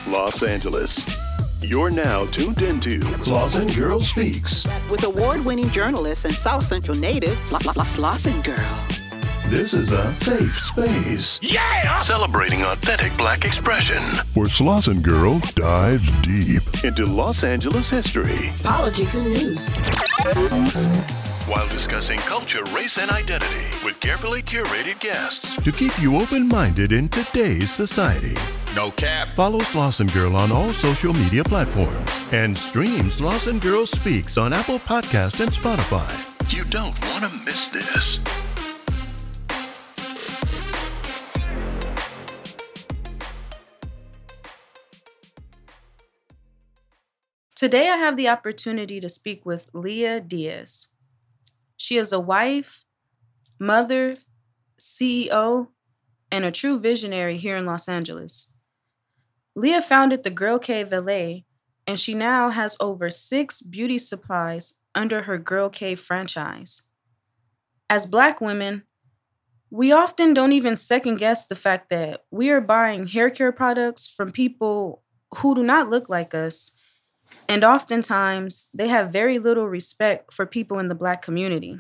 Los Angeles. You're now tuned into Slauson Girl Speaks. With award-winning journalist and South Central native, Slauson Girl. This is a safe space. Yeah! Celebrating authentic Black expression. Where Slauson Girl dives deep into Los Angeles history. Politics and news. While discussing culture, race, and identity with carefully curated guests. To keep you open-minded in today's society. No cap. Follow Slauson Girl on all social media platforms. And stream Slauson Girl Speaks on Apple Podcasts and Spotify. You don't want to miss this. Today I have the opportunity to speak with Leah Diaz. She is a wife, mother, CEO, and a true visionary here in Los Angeles. Leah founded the Girl Cave LA, and she now has over 6 beauty supplies under her Girl Cave franchise. As Black women, we often don't even second guess the fact that we are buying hair care products from people who do not look like us. And oftentimes, they have very little respect for people in the Black community.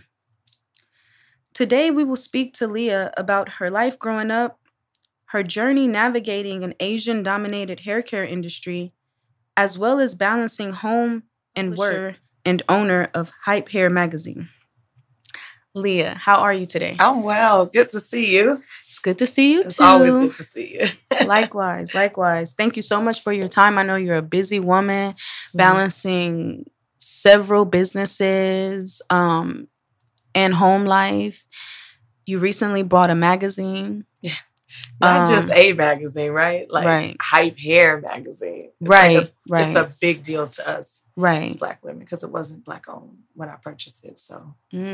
Today, we will speak to Leah about her life growing up, her journey navigating an Asian-dominated hair care industry, as well as balancing home and work, and owner of Hype Hair magazine. Leah, how are you today? I'm well. Good to see you. It's good to see you, It's too. always good to see you. Likewise. Thank you so much for your time. I know you're a busy woman, balancing several businesses and home life. You recently bought a magazine. Yeah. Not just a magazine, right? Like right. Hype Hair magazine. It's right. It's a big deal to us as Black women because it wasn't Black owned when I purchased it. So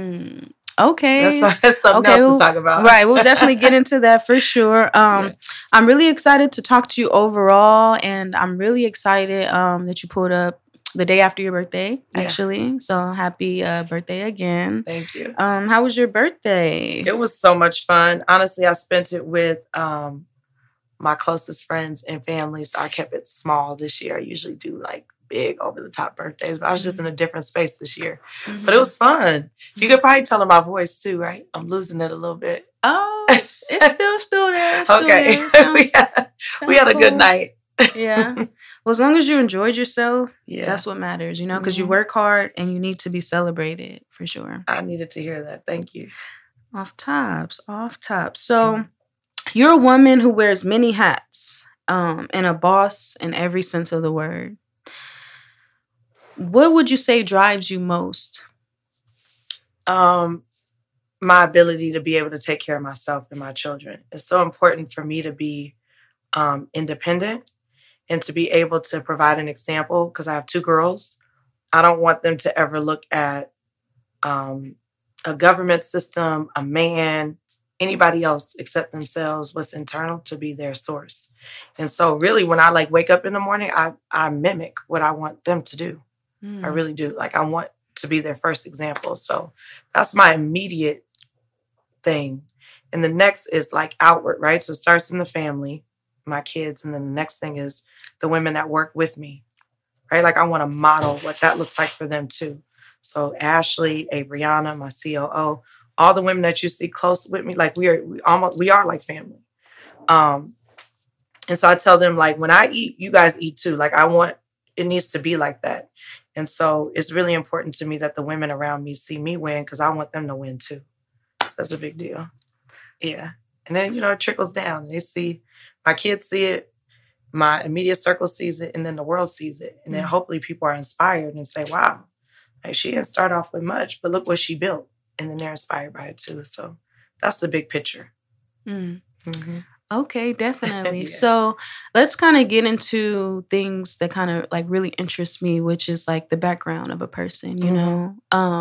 okay. That's something else to talk about. Right. We'll definitely get into that for sure. I'm really excited to talk to you overall, and I'm really excited that you pulled up the day after your birthday, actually. So happy birthday again. Thank you. How was your birthday? It was so much fun. Honestly, I spent it with my closest friends and family, so I kept it small this year. I usually do like big over-the-top birthdays, but I was just in a different space this year. But it was fun. You could probably tell in my voice too, right? I'm losing it a little bit. Oh, it's still there. Okay. We had a good night. Yeah. Well, as long as you enjoyed yourself, yeah, that's what matters, you know, because you work hard and you need to be celebrated for sure. I needed to hear that. Thank you. Off tops. So you're a woman who wears many hats and a boss in every sense of the word. What would you say drives you most? My ability to be able to take care of myself and my children. It's so important for me to be independent and to be able to provide an example because I have 2 girls. I don't want them to ever look at a government system, a man, anybody else except themselves, what's internal to be their source. And so really when I wake up in the morning, I mimic what I want them to do. I really do. I want to be their first example. So that's my immediate thing. And the next is outward, right? So it starts in the family, my kids. And then the next thing is the women that work with me, right? I want to model what that looks like for them too. So Ashley, Brianna, my COO, all the women that you see close with me, we are like family. And so I tell them when I eat, you guys eat too. It needs to be like that. And so it's really important to me that the women around me see me win because I want them to win too. That's a big deal. Yeah. And then, it trickles down. They see, my kids see it, my immediate circle sees it, and then the world sees it. And then hopefully people are inspired and say, wow, she didn't start off with much, but look what she built. And then they're inspired by it too. So that's the big picture. Mm-hmm. Okay, definitely. Yeah. So let's kind of get into things that kind of really interest me, which is the background of a person, you know?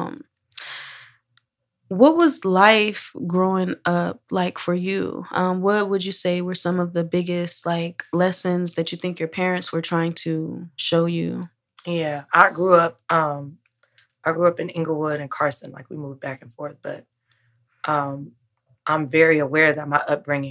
What was life growing up like for you? What would you say were some of the biggest lessons that you think your parents were trying to show you? Yeah, I grew up in Inglewood and Carson. We moved back and forth, but I'm very aware that my upbringing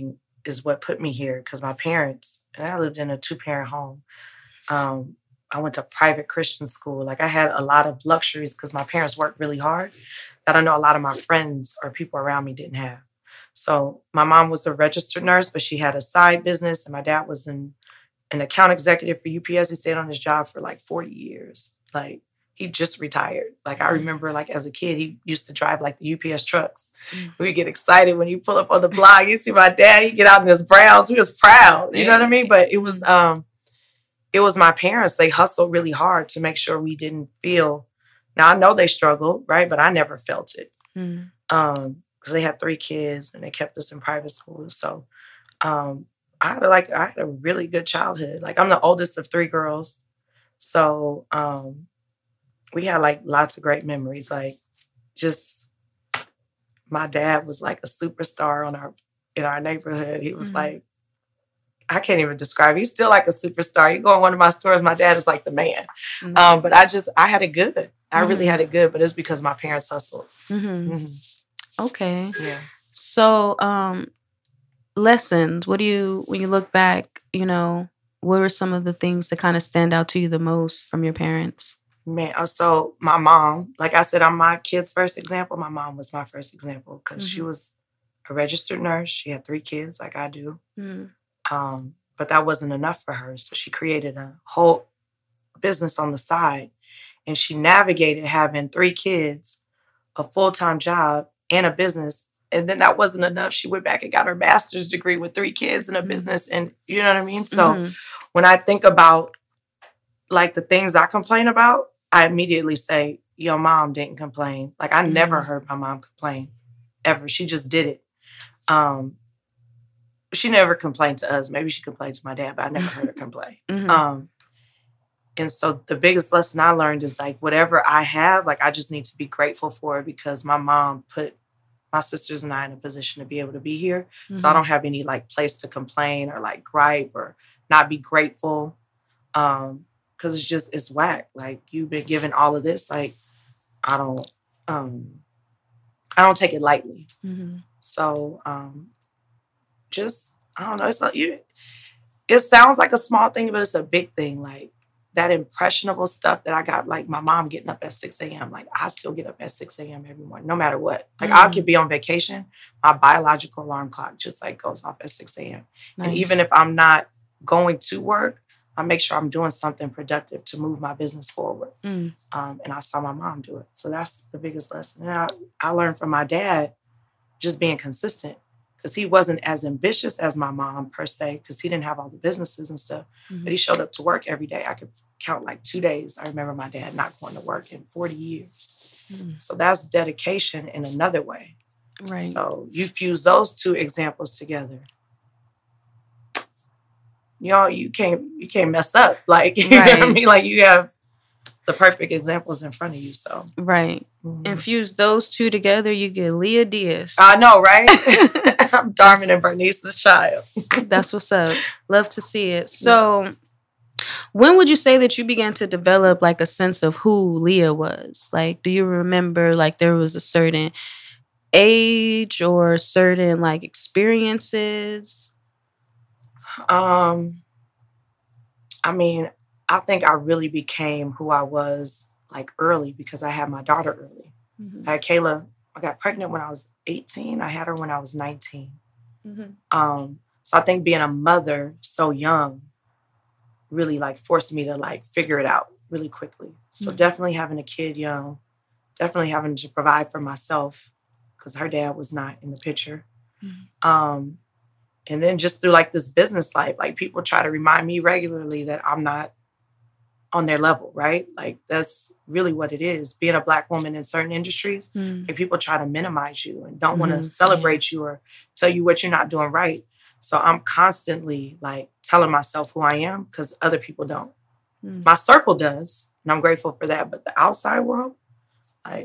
is what put me here because my parents, and I lived in a 2-parent home. I went to private Christian school. Like I had a lot of luxuries because my parents worked really hard that I know a lot of my friends or people around me didn't have. So my mom was a registered nurse, but she had a side business, and my dad was an account executive for UPS. He stayed on his job for like 40 years. Like he just retired. Like I remember like as a kid, he used to drive like the UPS trucks. We get excited when you pull up on the block. You see my dad, he get out in his Browns. We was proud. You know what I mean? But it was my parents. They hustled really hard to make sure we didn't feel. Now I know they struggled, right? But I never felt it. Because they had 3 kids and they kept us in private school. So I had a really good childhood. Like I'm the oldest of 3 girls. So we had like lots of great memories. Like just my dad was like a superstar in our neighborhood. He was like, I can't even describe it. He's still like a superstar. You go in one of my stores, my dad is like the man. But I had it good. I really had it good, but it's because my parents hustled. Okay. Yeah. So, lessons, when you look back, what were some of the things that kind of stand out to you the most from your parents? Man, so my mom, like I said, I'm my kid's first example. My mom was my first example because she was a registered nurse. She had 3 kids like I do. But that wasn't enough for her. So she created a whole business on the side. And she navigated having 3 kids, a full-time job, and a business. And then that wasn't enough. She went back and got her master's degree with 3 kids and a business. And you know what I mean? So when I think about like the things I complain about, I immediately say, your mom didn't complain. Like I never heard my mom complain ever. She just did it. She never complained to us. Maybe she complained to my dad, but I never heard her complain. And so the biggest lesson I learned is like, whatever I have, like I just need to be grateful for it because my mom put my sisters and I in a position to be able to be here. So I don't have any like place to complain or like gripe or not be grateful. Cause it's whack. Like you've been given all of this. Like I don't take it lightly. So, I don't know. It sounds like a small thing, but it's a big thing. Like that impressionable stuff that I got, like my mom getting up at 6 a.m. Like I still get up at 6 a.m. every morning, no matter what. Like I could be on vacation. My biological alarm clock just like goes off at 6 a.m. Nice. And even if I'm not going to work, I make sure I'm doing something productive to move my business forward. And I saw my mom do it. So that's the biggest lesson. And I learned from my dad just being consistent. Because he wasn't as ambitious as my mom, per se, because he didn't have all the businesses and stuff. But he showed up to work every day. I could count like 2 days. I remember my dad not going to work in 40 years. So that's dedication in another way. Right. So you fuse those 2 examples together. You can't mess up. Like, you know what I mean? Like you have the perfect examples in front of you. So right. Infuse those 2 together, you get Leah Diaz. I know, right? I'm Darvin and Bernice's child. That's what's up. Love to see it. So when would you say that you began to develop like a sense of who Leah was? Like, do you remember like there was a certain age or certain like experiences? I mean, I think I really became who I was like early because I had my daughter early. I had Kayla. I got pregnant when I was 18. I had her when I was 19. So I think being a mother so young really like forced me to like figure it out really quickly. So definitely having a kid young, definitely having to provide for myself because her dad was not in the picture. And then just through like this business life, like people try to remind me regularly that I'm not on their level, right? Like that's really what it is. Being a Black woman in certain industries, like people try to minimize you and don't want to celebrate you or tell you what you're not doing right. So I'm constantly like telling myself who I am because other people don't. My circle does, and I'm grateful for that. But the outside world, like,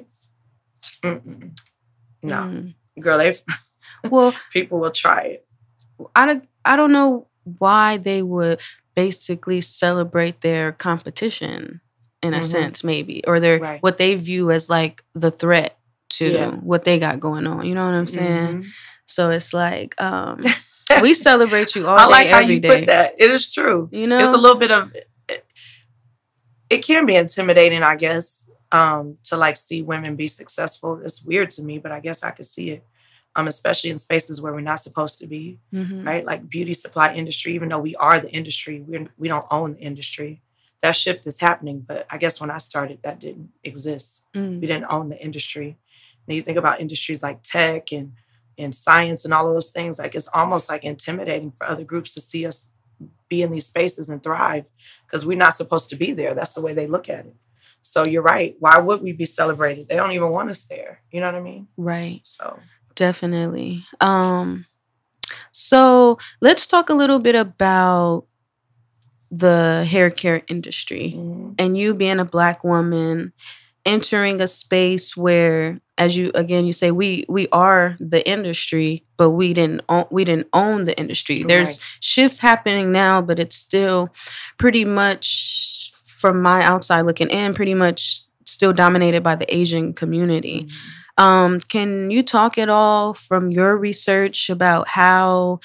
no, girl, well, people will try it. I don't know why they would basically celebrate their competition in a sense, maybe, or their what they view as like the threat to what they got going on. You know what I'm saying? So it's like, We celebrate you all I like day, how every you day. put that. It is true. You know? It's a little bit of, it can be intimidating, I guess, to like see women be successful. It's weird to me, but I guess I could see it. Especially in spaces where we're not supposed to be, right? Like beauty supply industry, even though we are the industry, we don't own the industry. That shift is happening, but I guess when I started, that didn't exist. We didn't own the industry. And you think about industries like tech and science and all of those things, like it's almost like intimidating for other groups to see us be in these spaces and thrive because we're not supposed to be there. That's the way they look at it. So you're right. Why would we be celebrated? They don't even want us there. You know what I mean? Right. So definitely. So let's talk a little bit about the hair care industry and you being a Black woman entering a space where, as you say, we are the industry, but we didn't own the industry. There's shifts happening now, but it's still pretty much, from my outside looking in, pretty much still dominated by the Asian community. Can you talk at all from your research about how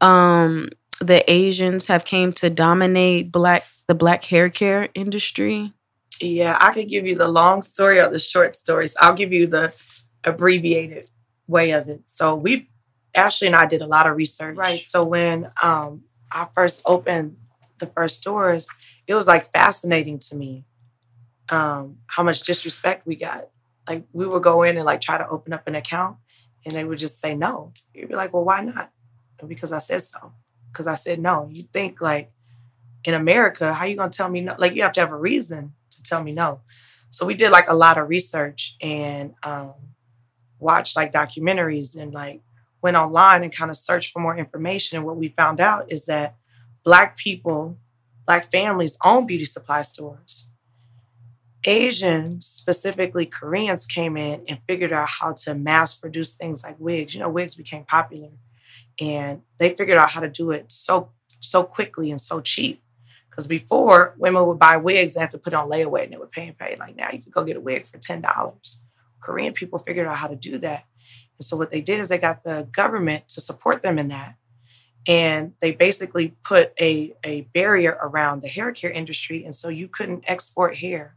the Asians have came to dominate the Black hair care industry? Yeah, I could give you the long story or the short stories. I'll give you the abbreviated way of it. So Ashley and I did a lot of research. Right. So when I first opened the first stores, it was like fascinating to me how much disrespect we got. Like we would go in and like try to open up an account and they would just say no. You'd be like, well, why not? Because I said so. Because I said no. You think like in America, how you going to tell me no? Like you have to have a reason to tell me no. So we did like a lot of research and watched like documentaries and like went online and kind of searched for more information. And what we found out is that Black people, Black families own beauty supply stores. Asians, specifically Koreans, came in and figured out how to mass produce things like wigs. You know, wigs became popular and they figured out how to do it so quickly and so cheap. Because before, women would buy wigs and have to put on layaway and they would pay and pay. Like now you could go get a wig for $10. Korean people figured out how to do that. And so what they did is they got the government to support them in that. And they basically put a barrier around the hair care industry. And so you couldn't import hair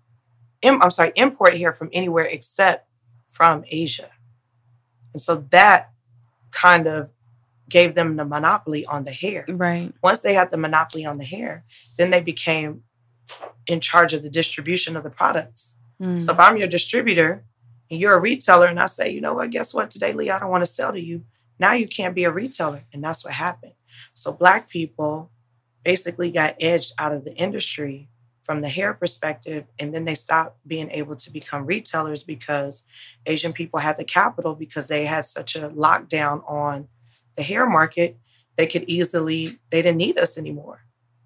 from anywhere except from Asia. And so that kind of gave them the monopoly on the hair. Right. Once they had the monopoly on the hair, then they became in charge of the distribution of the products. So if I'm your distributor and you're a retailer and I say, you know what, guess what? Today, Lee, I don't want to sell to you. Now you can't be a retailer. And that's what happened. So Black people basically got edged out of the industry from the hair perspective. And then they stopped being able to become retailers because Asian people had the capital because they had such a lockdown on the hair market. They didn't need us anymore.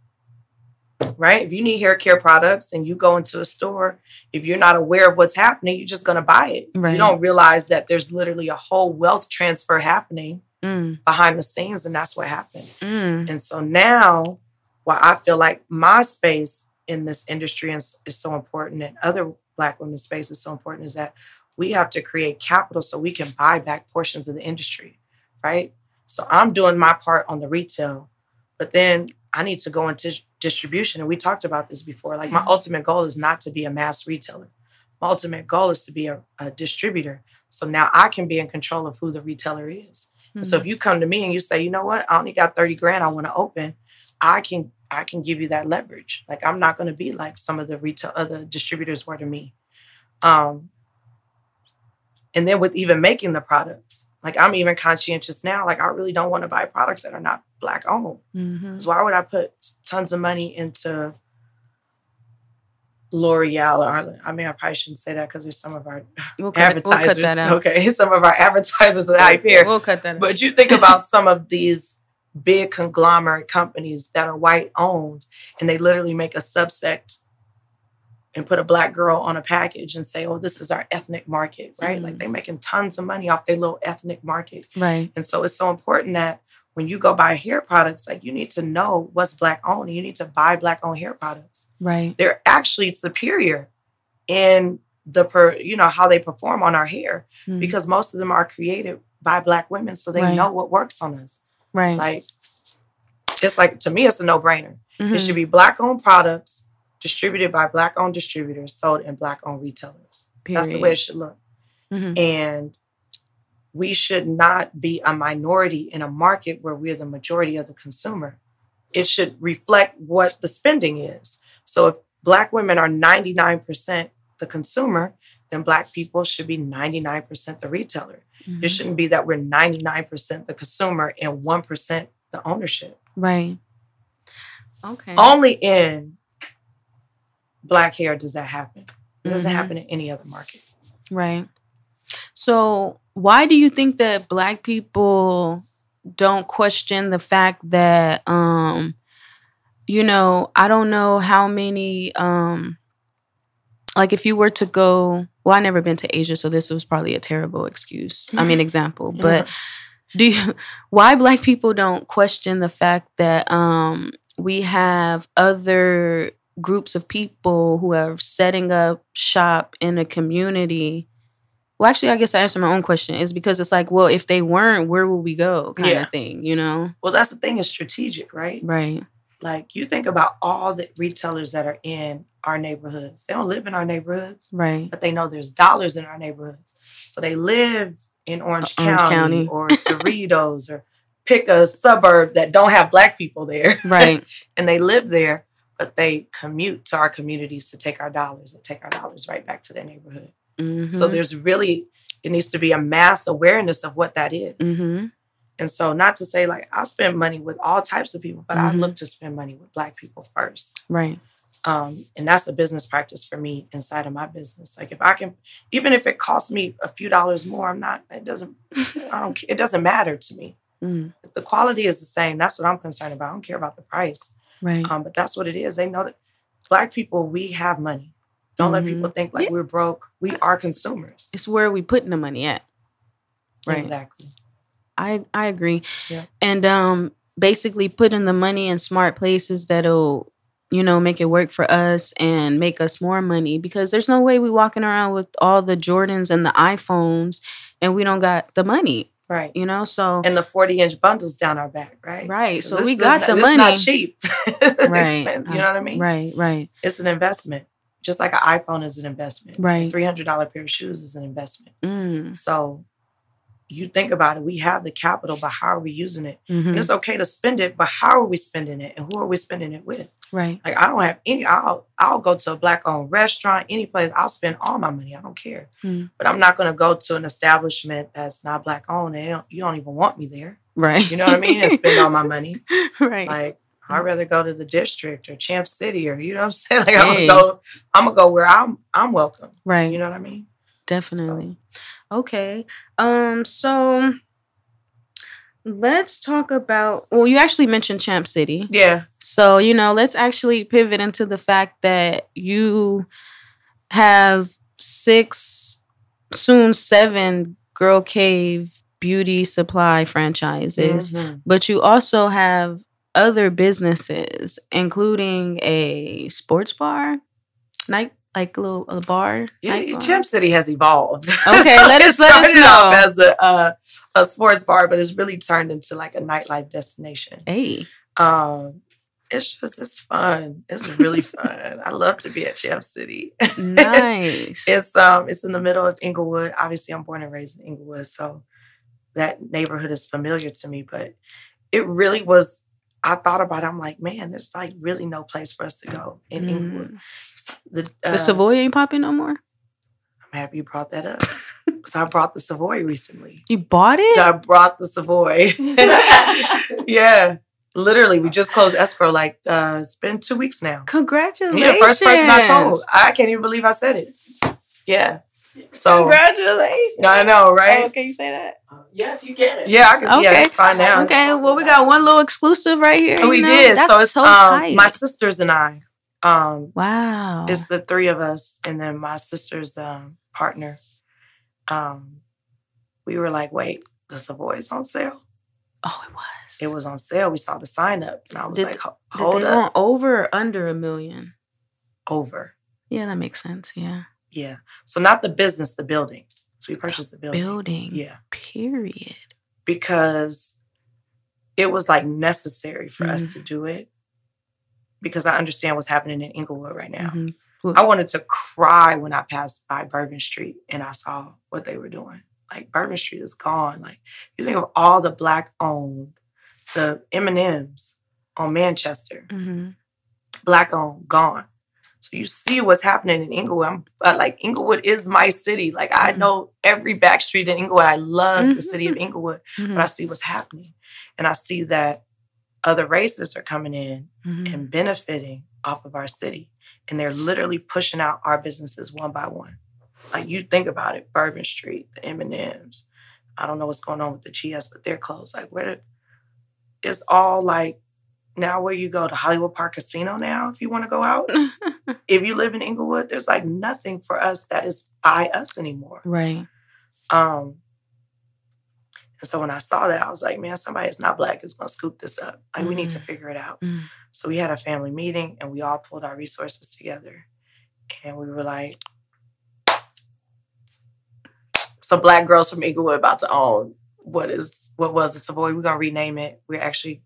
Right? If you need hair care products and you go into a store, if you're not aware of what's happening, you're just going to buy it. Right. You don't realize that there's literally a whole wealth transfer happening behind the scenes, and that's what happened. And so now, why I feel like my space in this industry is so important and other Black women's space is so important is that we have to create capital so we can buy back portions of the industry, right? So I'm doing my part on the retail, but then I need to go into distribution. And we talked about this before. Like my ultimate goal is not to be a mass retailer. My ultimate goal is to be a distributor. So now I can be in control of who the retailer is. So if you come to me and you say, you know what, I only got 30 grand I want to open, I can give you that leverage. Like I'm not going to be like some of the other distributors were to me. And then with even making the products, like I'm even conscientious now. Like I really don't want to buy products that are not Black owned. Because why would I put tons of money into L'Oreal? I probably shouldn't say that because there's some of our advertisers. We'll cut that out. Okay, some of our advertisers are hype here. We'll cut that out. But you think about some of these big conglomerate companies that are white owned, and they literally make a subsect and put a Black girl on a package and say, oh, this is our ethnic market, right? Like they're making tons of money off their little ethnic market. Right. And so it's so important that when you go buy hair products, like you need to know what's Black owned and you need to buy Black owned hair products. Right. They're actually superior in how they perform on our hair because most of them are created by Black women. So they know what works on us. Right. Like It's like, to me, it's a no-brainer. Mm-hmm. It should be Black-owned products distributed by Black-owned distributors, sold in Black-owned retailers. Period. That's the way it should look. Mm-hmm. And we should not be a minority in a market where we're the majority of the consumer. It should reflect what the spending is. So if Black women are 99% the consumer, then Black people should be 99% the retailer. Mm-hmm. It shouldn't be that we're 99% the consumer and 1% the ownership. Right. Okay. Only in Black hair does that happen. It doesn't Mm-hmm. happen in any other market. Right. So why do you think that Black people don't question the fact that, you know, I don't know how many, like if you were to go, well, I never been to Asia, so this was probably a terrible example, but why Black people don't question the fact that we have other groups of people who are setting up shop in a community? Well, actually, I guess I answered my own question. Is because it's like, well, if they weren't, where will we go kind of thing, you know? Well, that's the thing, is strategic, right? Right. Like, you think about all the retailers that are in our neighborhoods. They don't live in our neighborhoods, Right. but they know there's dollars in our neighborhoods. So they live in Orange County or Cerritos, or pick a suburb that don't have Black people there. Right. And they live there, but they commute to our communities to take our dollars and take our dollars right back to their neighborhood. Mm-hmm. So there's really, it needs to be a mass awareness of what that is. Mm-hmm. And so, not to say like I spend money with all types of people, but I Mm-hmm. look to spend money with Black people first. Right. And that's a business practice for me inside of my business. Like, if I can, even if it costs me a few dollars more, it doesn't matter to me. Mm. If the quality is the same, that's what I'm concerned about. I don't care about the price. Right. But that's what it is. They know that Black people, we have money. Don't let people think like we're broke. We are consumers. It's where we putting the money at. Right. Exactly. I agree. Yeah. And basically putting the money in smart places that'll, you know, make it work for us and make us more money, because there's no way we walking around with all the Jordans and the iPhones and we don't got the money. Right. You know, so. And the 40-inch bundles down our back, right? Right. So This we is got not- the this money. It's not cheap. Right. You know what I mean? Right. Right. It's an investment. Just like an iPhone is an investment. Right. A $300 pair of shoes is an investment. Mm. So you think about it, we have the capital, but how are we using it? Mm-hmm. And it's okay to spend it, but how are we spending it? And who are we spending it with? Right. Like, I don't have any, I'll go to a Black-owned restaurant, any place, I'll spend all my money. I don't care. Mm. But I'm not going to go to an establishment that's not Black-owned and you don't even want me there. Right. You know what I mean? And spend all my money. Right. Like, I'd rather go to the district or Champ City, or, you know what I'm saying? Like, Hey. I'm gonna go where I'm welcome. Right. You know what I mean? Definitely. Okay. So let's talk about, well, you actually mentioned Champ City. Yeah. So, you know, let's actually pivot into the fact that you have 6, soon 7 Girl Cave beauty supply franchises, Mhm. but you also have other businesses, including a sports bar, like a bar. night bar. Champ City has evolved. Okay, let us started know. off as a sports bar, but it's really turned into like a nightlife destination. Hey. It's fun. It's really fun. I love to be at Champ City. Nice. It's in the middle of Inglewood. Obviously, I'm born and raised in Inglewood, so that neighborhood is familiar to me. But it really was. I thought about it. I'm like, man, there's like really no place for us to go in Inglewood. So The Savoy ain't popping no more? I'm happy you brought that up. So I brought the Savoy recently. You bought it? I brought the Savoy. Yeah. Literally, we just closed escrow like it's been 2 weeks now. Congratulations. Yeah, first person I told. I can't even believe I said it. Yeah. So Congratulations. I know, right? Oh, can you say that? Yes, you get it. Yeah, I can. Okay. Yeah, it's fine now. Okay, well, we got one little exclusive right here. We you know? did. That's So it's so tight. my sisters and I. Wow. It's the 3 of us, and then my sister's partner. We were like, wait, the Savoy's on sale? Oh, it was. It was on sale. We saw the sign up, and I was Did- like, Did hold they up. want over or under $1 million? Over. Yeah, that makes sense. Yeah. Yeah. So not the business, the building. So we purchased the building. Building. Yeah. Period. Because it was like necessary for us to do it because I understand what's happening in Inglewood right now. I wanted to cry when I passed by Bourbon Street and I saw what they were doing. Like, Bourbon Street is gone. Like, you think of all the Black-owned, the M&M's on Manchester, Black-owned, gone. So you see what's happening in Inglewood. Like, Inglewood is my city. Like, I know every back street in Inglewood. I love the city of Inglewood, but I see what's happening. And I see that other races are coming in and benefiting off of our city. And they're literally pushing out our businesses one by one. Like, you think about it, Bourbon Street, the M&M's. I don't know what's going on with the GS, but they're closed. Like, it's all like, now where you go to Hollywood Park Casino now, if you want to go out. If you live in Inglewood, there's like nothing for us that is by us anymore. Right. And so when I saw that, I was like, man, somebody that's not Black is going to scoop this up. Like, we need to figure it out. So we had a family meeting and we all pulled our resources together. And we were like, so Black girls from Inglewood about to own what was the Savoy. We're going to rename it. We're actually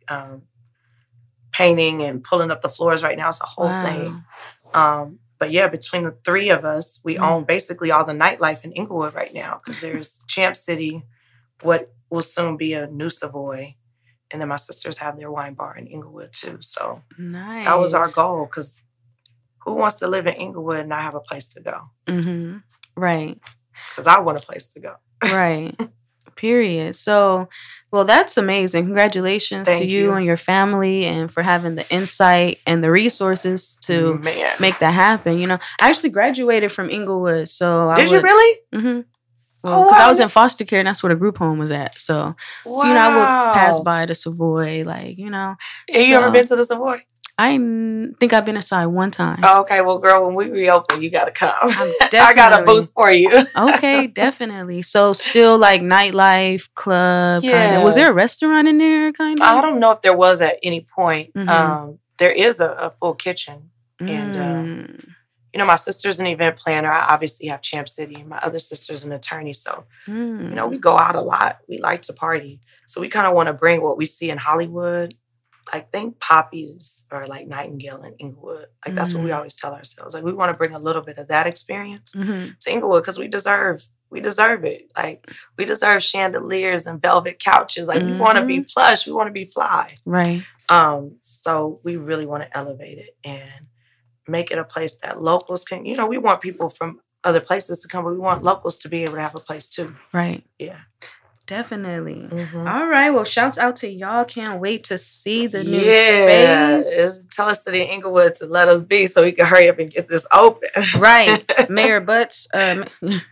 painting and pulling up the floors right now. It's a whole thing. But yeah, between the three of us, we own basically all the nightlife in Inglewood right now because there's Champ City, what will soon be a new Savoy. And then my sisters have their wine bar in Inglewood too. So that was our goal because who wants to live in Inglewood and not have a place to go? Right. Because I want a place to go. Right. Period. So, well, that's amazing. Congratulations to you and your family and for having the insight and the resources to make that happen. You know, I actually graduated from Inglewood. So Did you really? Well, because I was in foster care and that's where the group home was at. So, you know, I would pass by the Savoy, like, you know. Have you ever been to the Savoy? I think I've been inside one time. Oh, okay. Well, girl, when we reopen, you got to come. I got a booth for you. Okay, definitely. So still like nightlife, club, kind of. Was there a restaurant in there, kind of? I don't know if there was at any point. There is a full kitchen. And, you know, my sister's an event planner. I obviously have Champ City. And my other sister's an attorney. So, you know, we go out a lot. We like to party. So we kind of want to bring what we see in Hollywood. Like, think Poppies or like Nightingale in Inglewood. Like, that's what we always tell ourselves. Like, we want to bring a little bit of that experience to Inglewood because we deserve it. Like, we deserve chandeliers and velvet couches. Like, we want to be plush. We want to be fly. Right. So we really want to elevate it and make it a place that locals can, you know, we want people from other places to come, but we want locals to be able to have a place too. Right. Yeah. Definitely. All right. Well, shouts out to y'all. Can't wait to see the new space. Tell us to the Inglewood to let us be so we can hurry up and get this open. Right. Mayor Butts. Right.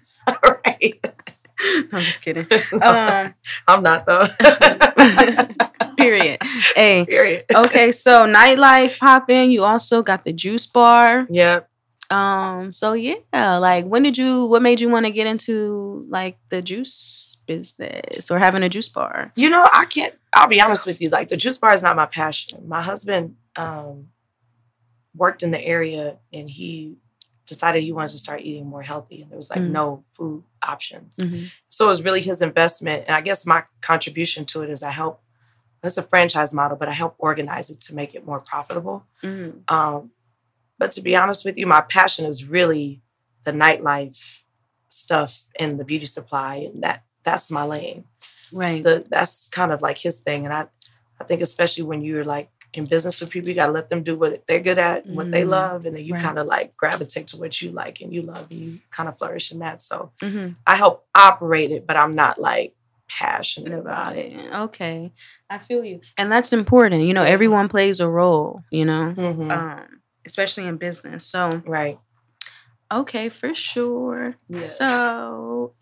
I'm just kidding. I'm not though. Period. Hey. Period. Okay. So nightlife popping. You also got the juice bar. Yep. So yeah, like what made you want to get into like the juice business or having a juice bar? You know, I'll be honest with you, like the juice bar is not my passion. My husband worked in the area and he decided he wanted to start eating more healthy and there was like no food options. So it was really his investment. And I guess my contribution to it is it's a franchise model, but I help organize it to make it more profitable. But to be honest with you, my passion is really the nightlife stuff and the beauty supply. And that's my lane. Right. That's kind of like his thing. And I think especially when you're like in business with people, you got to let them do what they're good at and what they love. And then you kind of like gravitate to what you like and you love and you kind of flourish in that. So I help operate it, but I'm not like passionate about it. Okay. I feel you. And that's important. You know, everyone plays a role, you know, especially in business. So, right. Okay, for sure. Yes. So,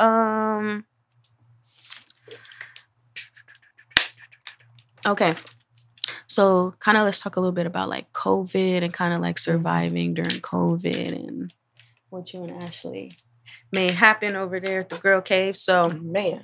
okay. So, kind of let's talk a little bit about like COVID and kind of like surviving during COVID and what you and Ashley made happen over there at the Girl Cave. So, man.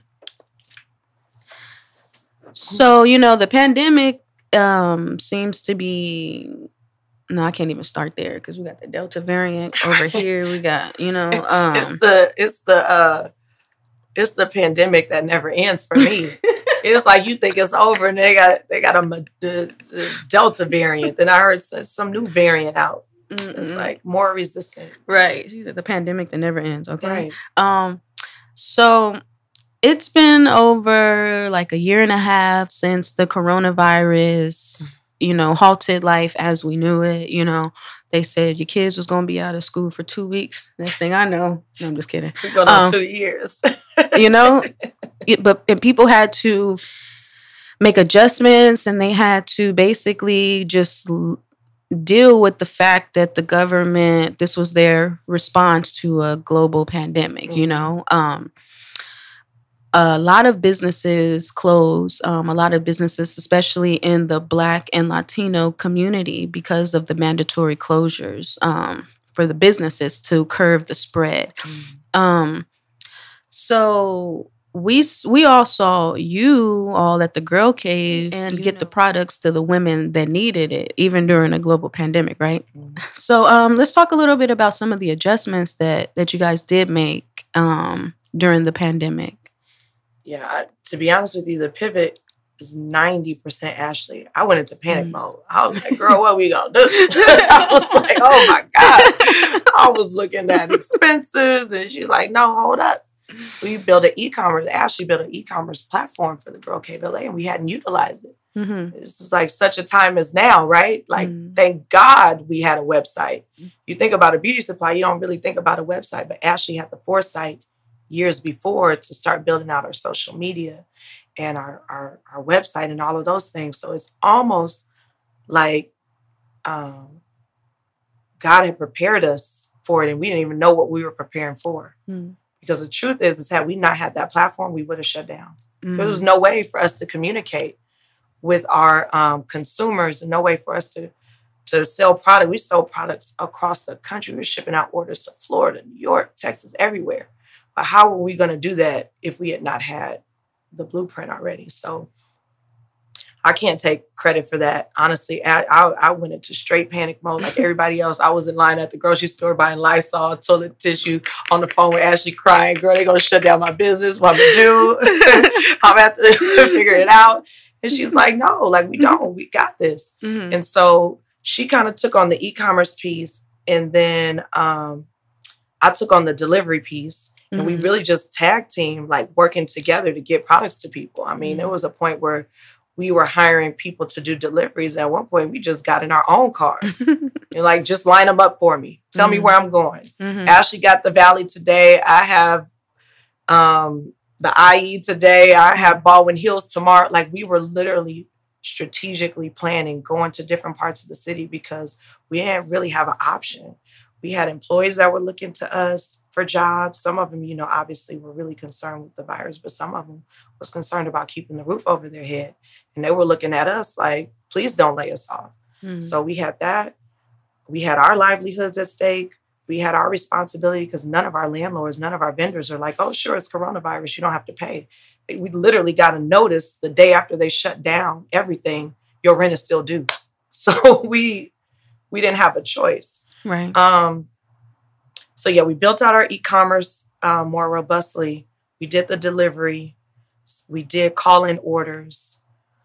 So, you know, the pandemic seems to be... No, I can't even start there because we got the Delta variant over here. We got, you know, it's the pandemic that never ends for me. It's like you think it's over, and they got the Delta variant. Then I heard some new variant out. It's like more resistant. Right. The pandemic that never ends. Okay. Right. So it's been over like a year and a half since the coronavirus, halted life as we knew it. They said your kids was going to be out of school for 2 weeks. Next thing I know, no, I'm just kidding. We're going on 2 years. But people had to make adjustments, and they had to basically just deal with the fact that the government, this was their response to a global pandemic. A lot of businesses closed, a lot of businesses, especially in the Black and Latino community, because of the mandatory closures for the businesses to curb the spread. So we all saw you all at the Girl Cave and get the products to the women that needed it, even during a global pandemic, right? So let's talk a little bit about some of the adjustments that you guys did make during the pandemic. Yeah, to be honest with you, the pivot is 90% Ashley. I went into panic mode. I was like, girl, what we gonna do? I was like, oh my God. I was looking at expenses, and she's like, no, hold up. We built Ashley built an e-commerce platform for the Girl Cave LA, and we hadn't utilized it. This is like such a time as now, right? Like, thank God we had a website. You think about a beauty supply, you don't really think about a website, but Ashley had the foresight years before to start building out our social media and our website and all of those things. So it's almost like God had prepared us for it, and we didn't even know what we were preparing for. Because the truth is had we not had that platform, we would have shut down. There was no way for us to communicate with our consumers, and no way for us to sell product. We sold products across the country. We were shipping out orders to Florida, New York, Texas, everywhere. But how were we going to do that if we had not had the blueprint already? So I can't take credit for that. Honestly, I went into straight panic mode like everybody else. I was in line at the grocery store buying Lysol, toilet tissue, on the phone with Ashley crying, girl, they're going to shut down my business. What I'm going to do? I'm going to have to figure it out. And she was like, no, like we don't. We got this. And so she kind of took on the e-commerce piece. And then I took on the delivery piece. And we really just tag team, like working together to get products to people. I mean, there was a point where we were hiring people to do deliveries. At one point, we just got in our own cars. And like, just line them up for me. Tell me where I'm going. Ashley got the Valley today. I have the IE today. I have Baldwin Hills tomorrow. Like, we were literally strategically planning, going to different parts of the city because we didn't really have an option. We had employees that were looking to us for jobs. Some of them, obviously were really concerned with the virus, but some of them was concerned about keeping the roof over their head. And they were looking at us like, please don't lay us off. So we had that. We had our livelihoods at stake. We had our responsibility because none of our landlords, none of our vendors are like, oh, sure, it's coronavirus. You don't have to pay. We literally got a notice the day after they shut down everything. Your rent is still due. So we didn't have a choice. Right. So yeah, we built out our e-commerce more robustly. We did the delivery. We did call-in orders.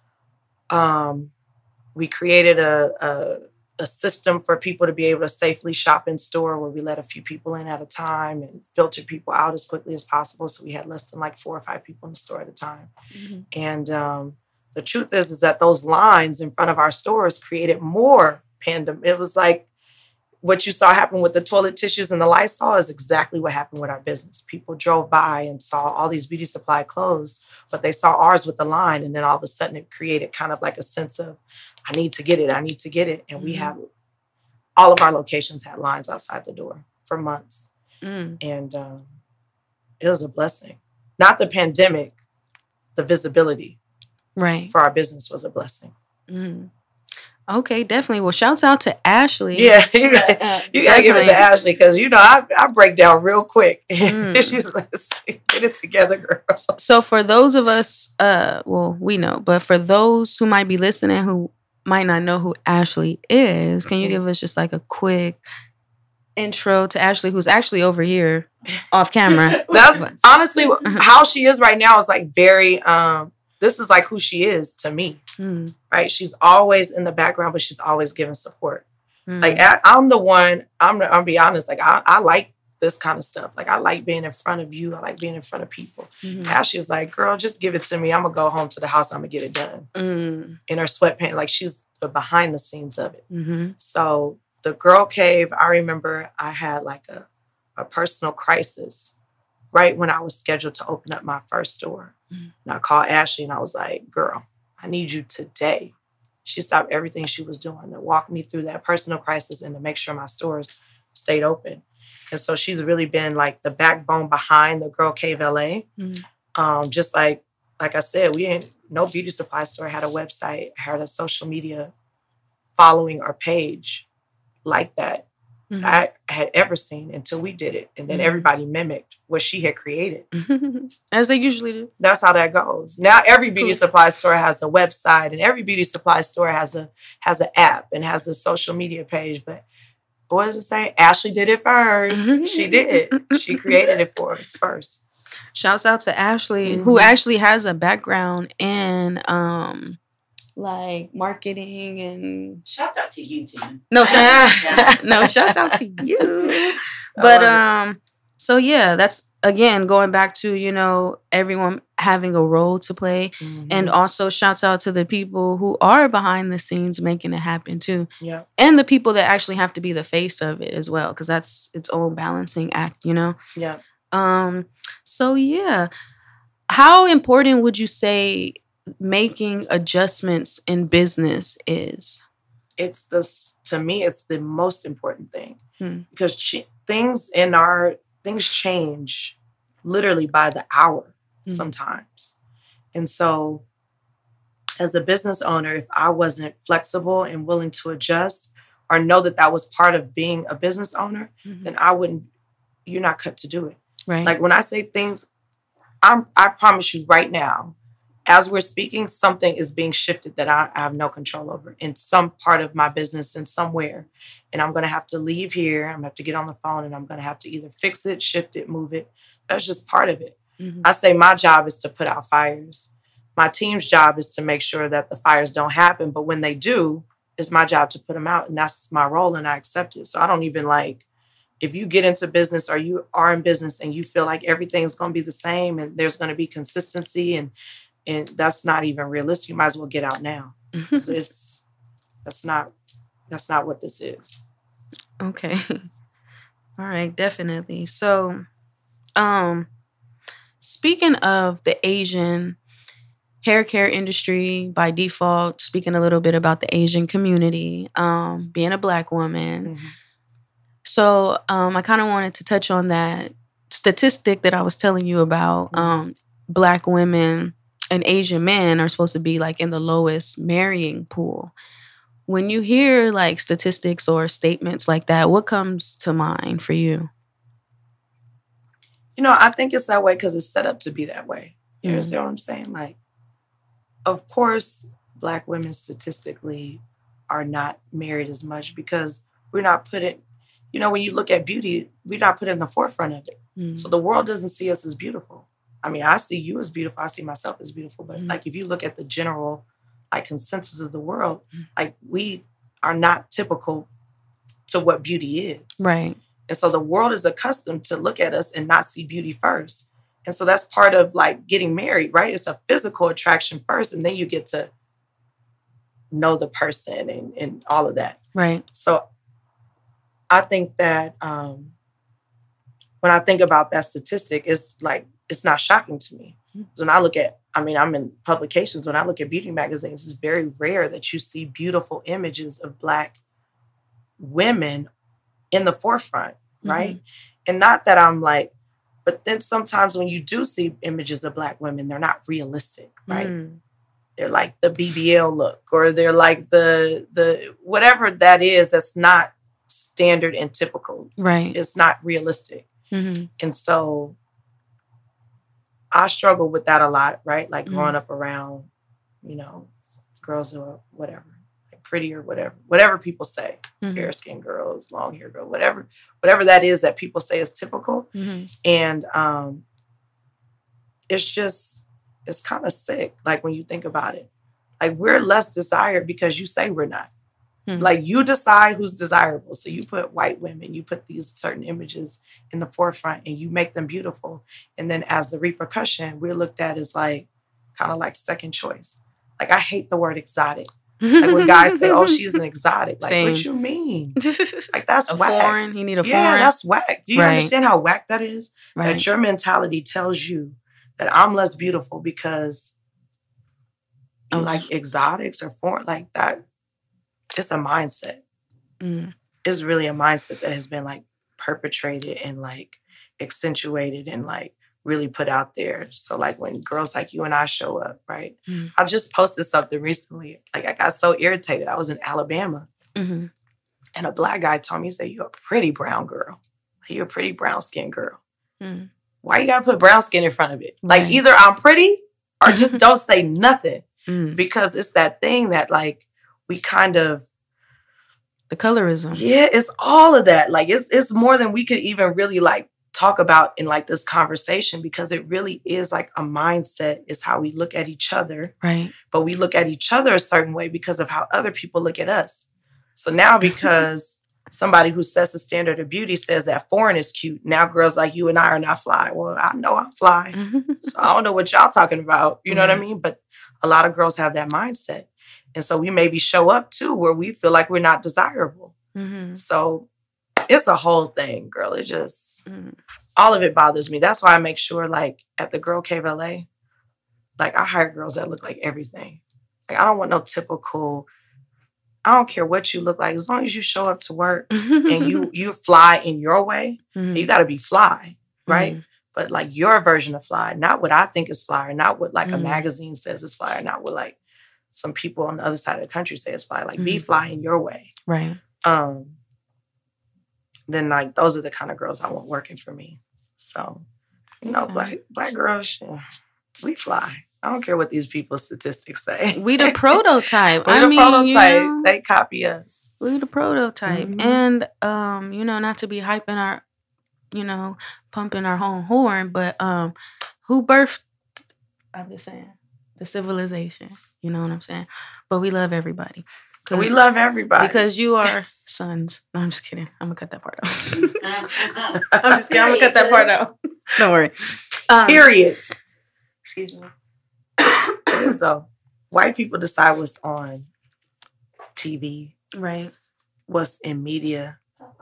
We created a system for people to be able to safely shop in store, where we let a few people in at a time and filtered people out as quickly as possible. So we had less than like 4 or 5 people in the store at a time. And the truth is that those lines in front of our stores created more pandemic. It was like, what you saw happen with the toilet tissues and the Lysol is exactly what happened with our business. People drove by and saw all these beauty supply clothes, but they saw ours with the line. And then all of a sudden it created kind of like a sense of, I need to get it. I need to get it. And we have, all of our locations had lines outside the door for months. And it was a blessing. Not the pandemic, the visibility for our business was a blessing. Okay, definitely. Well, shouts out to Ashley. Yeah, you got to give it to Ashley because, I break down real quick. She's like, get it together, girl. So for those of us, we know, but for those who might be listening who might not know who Ashley is, can you give us just like a quick intro to Ashley, who's actually over here off camera? That's honestly how she is right now is like very this is like who she is to me, Mm. right? She's always in the background, but she's always giving support. Mm. Like I'm the one, I'm be honest, like I like this kind of stuff. Like I like being in front of you. I like being in front of people. Mhm. Ashley's like, girl, just give it to me. I'm gonna go home to the house. I'm gonna get it done. Mm. In her sweatpants, like she's the behind the scenes of it. Mhm. So the Girl Cave, I remember I had like a personal crisis right when I was scheduled to open up my first store. Mm. And I called Ashley and I was like, girl, I need you today. She stopped everything she was doing to walk me through that personal crisis and to make sure my stores stayed open. And so she's really been like the backbone behind the Girl Cave LA. Mm. Just like I said, no beauty supply store had a website, had a social media following or page like that Mhm. I had ever seen until we did it. And then everybody mimicked what she had created. As they usually do. That's how that goes. Now every beauty Cool. supply store has a website and every beauty supply store has an app and has a social media page. But what does it say? Ashley did it first. She did. She created it for us first. Shouts out to Ashley, who actually has a background in like marketing and Shouts out to you, Tim. no, shouts out to you. But so yeah, that's again going back to, you know, everyone having a role to play. And also shouts out to the people who are behind the scenes making it happen too. Yeah. And the people that actually have to be the face of it as well, because that's its own balancing act, you know? Yeah. So yeah. How important would you say making adjustments in business is? To me, it's the most important thing. Because things change literally by the hour sometimes. And so as a business owner, if I wasn't flexible and willing to adjust or know that that was part of being a business owner, then you're not cut to do it. Right. Like when I say things, I promise you right now, as we're speaking, something is being shifted that I have no control over in some part of my business and somewhere. And I'm going to have to leave here. I'm going to have to get on the phone and I'm going to have to either fix it, shift it, move it. That's just part of it. I say my job is to put out fires. My team's job is to make sure that the fires don't happen. But when they do, it's my job to put them out. And that's my role and I accept it. So I don't even if you get into business or you are in business and you feel like everything's going to be the same and there's going to be consistency and that's not even realistic. You might as well get out now. So that's not what this is. Okay. All right, definitely. So, speaking of the Asian hair care industry by default, speaking a little bit about the Asian community, being a Black woman. So, I kind of wanted to touch on that statistic that I was telling you about. Black women and Asian men are supposed to be like in the lowest marrying pool. When you hear like statistics or statements like that, what comes to mind for you? You know, I think it's that way because it's set up to be that way. You understand what I'm saying? Like, of course, Black women statistically are not married as much because we're not put in, when you look at beauty, we're not put in the forefront of it. So the world doesn't see us as beautiful. I mean, I see you as beautiful. I see myself as beautiful. But like, if you look at the general consensus of the world, like we are not typical to what beauty is. Right. And so the world is accustomed to look at us and not see beauty first. And so that's part of like getting married, right? It's a physical attraction first, and then you get to know the person and all of that. Right. So I think that when I think about that statistic, it's not shocking to me. So when I look at, I'm in publications, when I look at beauty magazines, it's very rare that you see beautiful images of Black women in the forefront, right? And not that I'm like, but then sometimes when you do see images of Black women, they're not realistic, right? They're like the BBL look, or they're like the whatever that is that's not standard and typical. Right. It's not realistic. And so I struggle with that a lot, right? Like growing up around, girls who are whatever, like pretty or whatever people say, fair skin girls, long hair girl, whatever that is that people say is typical. And it's just, it's kind of sick, like when you think about it. Like we're less desired because you say we're not. Like you decide who's desirable. So you put white women, you put these certain images in the forefront and you make them beautiful. And then as the repercussion, we're looked at as like, kind of like second choice. Like I hate the word exotic. Like when guys say, oh, she's an exotic. Like, what you mean? Like that's whack. Foreign. You need a foreign. Yeah, that's whack. Do you understand how whack that is? Right. That your mentality tells you that I'm less beautiful because you like exotics or foreign, like that. It's a mindset. It's really a mindset that has been like perpetrated and like accentuated and like really put out there. So like when girls like you and I show up, right? I just posted something recently. Like I got so irritated. I was in Alabama and a black guy told me, he said, you're a pretty brown girl. You're a pretty brown skinned girl. Why you gotta put brown skin in front of it? Like either I'm pretty or just don't say nothing. Because it's that thing that like, we kind of the colorism. Yeah, it's all of that. Like it's more than we could even really like talk about in like this conversation because it really is like a mindset. It's how we look at each other. Right. But we look at each other a certain way because of how other people look at us. So now because somebody who sets the standard of beauty says that foreign is cute, now girls like you and I are not fly. Well, I know I'm fly. So I don't know what y'all talking about. You know what I mean? But a lot of girls have that mindset. And so we maybe show up too where we feel like we're not desirable. So it's a whole thing, girl. It just, all of it bothers me. That's why I make sure like at the Girl Cave LA, like I hire girls that look like everything. Like I don't want no typical, I don't care what you look like. As long as you show up to work and you fly in your way, you got to be fly, right? But like your version of fly, not what I think is fly, or not what like a magazine says is fly, or not what like some people on the other side of the country say is fly. Like be fly in your way. Right. Then like those are the kind of girls I want working for me. So, you know, black girls, we fly. I don't care what these people's statistics say. We the prototype. We the prototype. You know, they copy us. We the prototype. And you know, not to be hyping our, you know, pumping our own horn, but who birthed, I'm just saying, the civilization. You know what I'm saying? But we love everybody. We love everybody. Because you are sons. No, I'm just kidding. I'm going to cut that part out. I'm just kidding. I'm going to cut that part out. Don't worry. Period. Excuse me. So, white people decide what's on TV. Right. What's in media.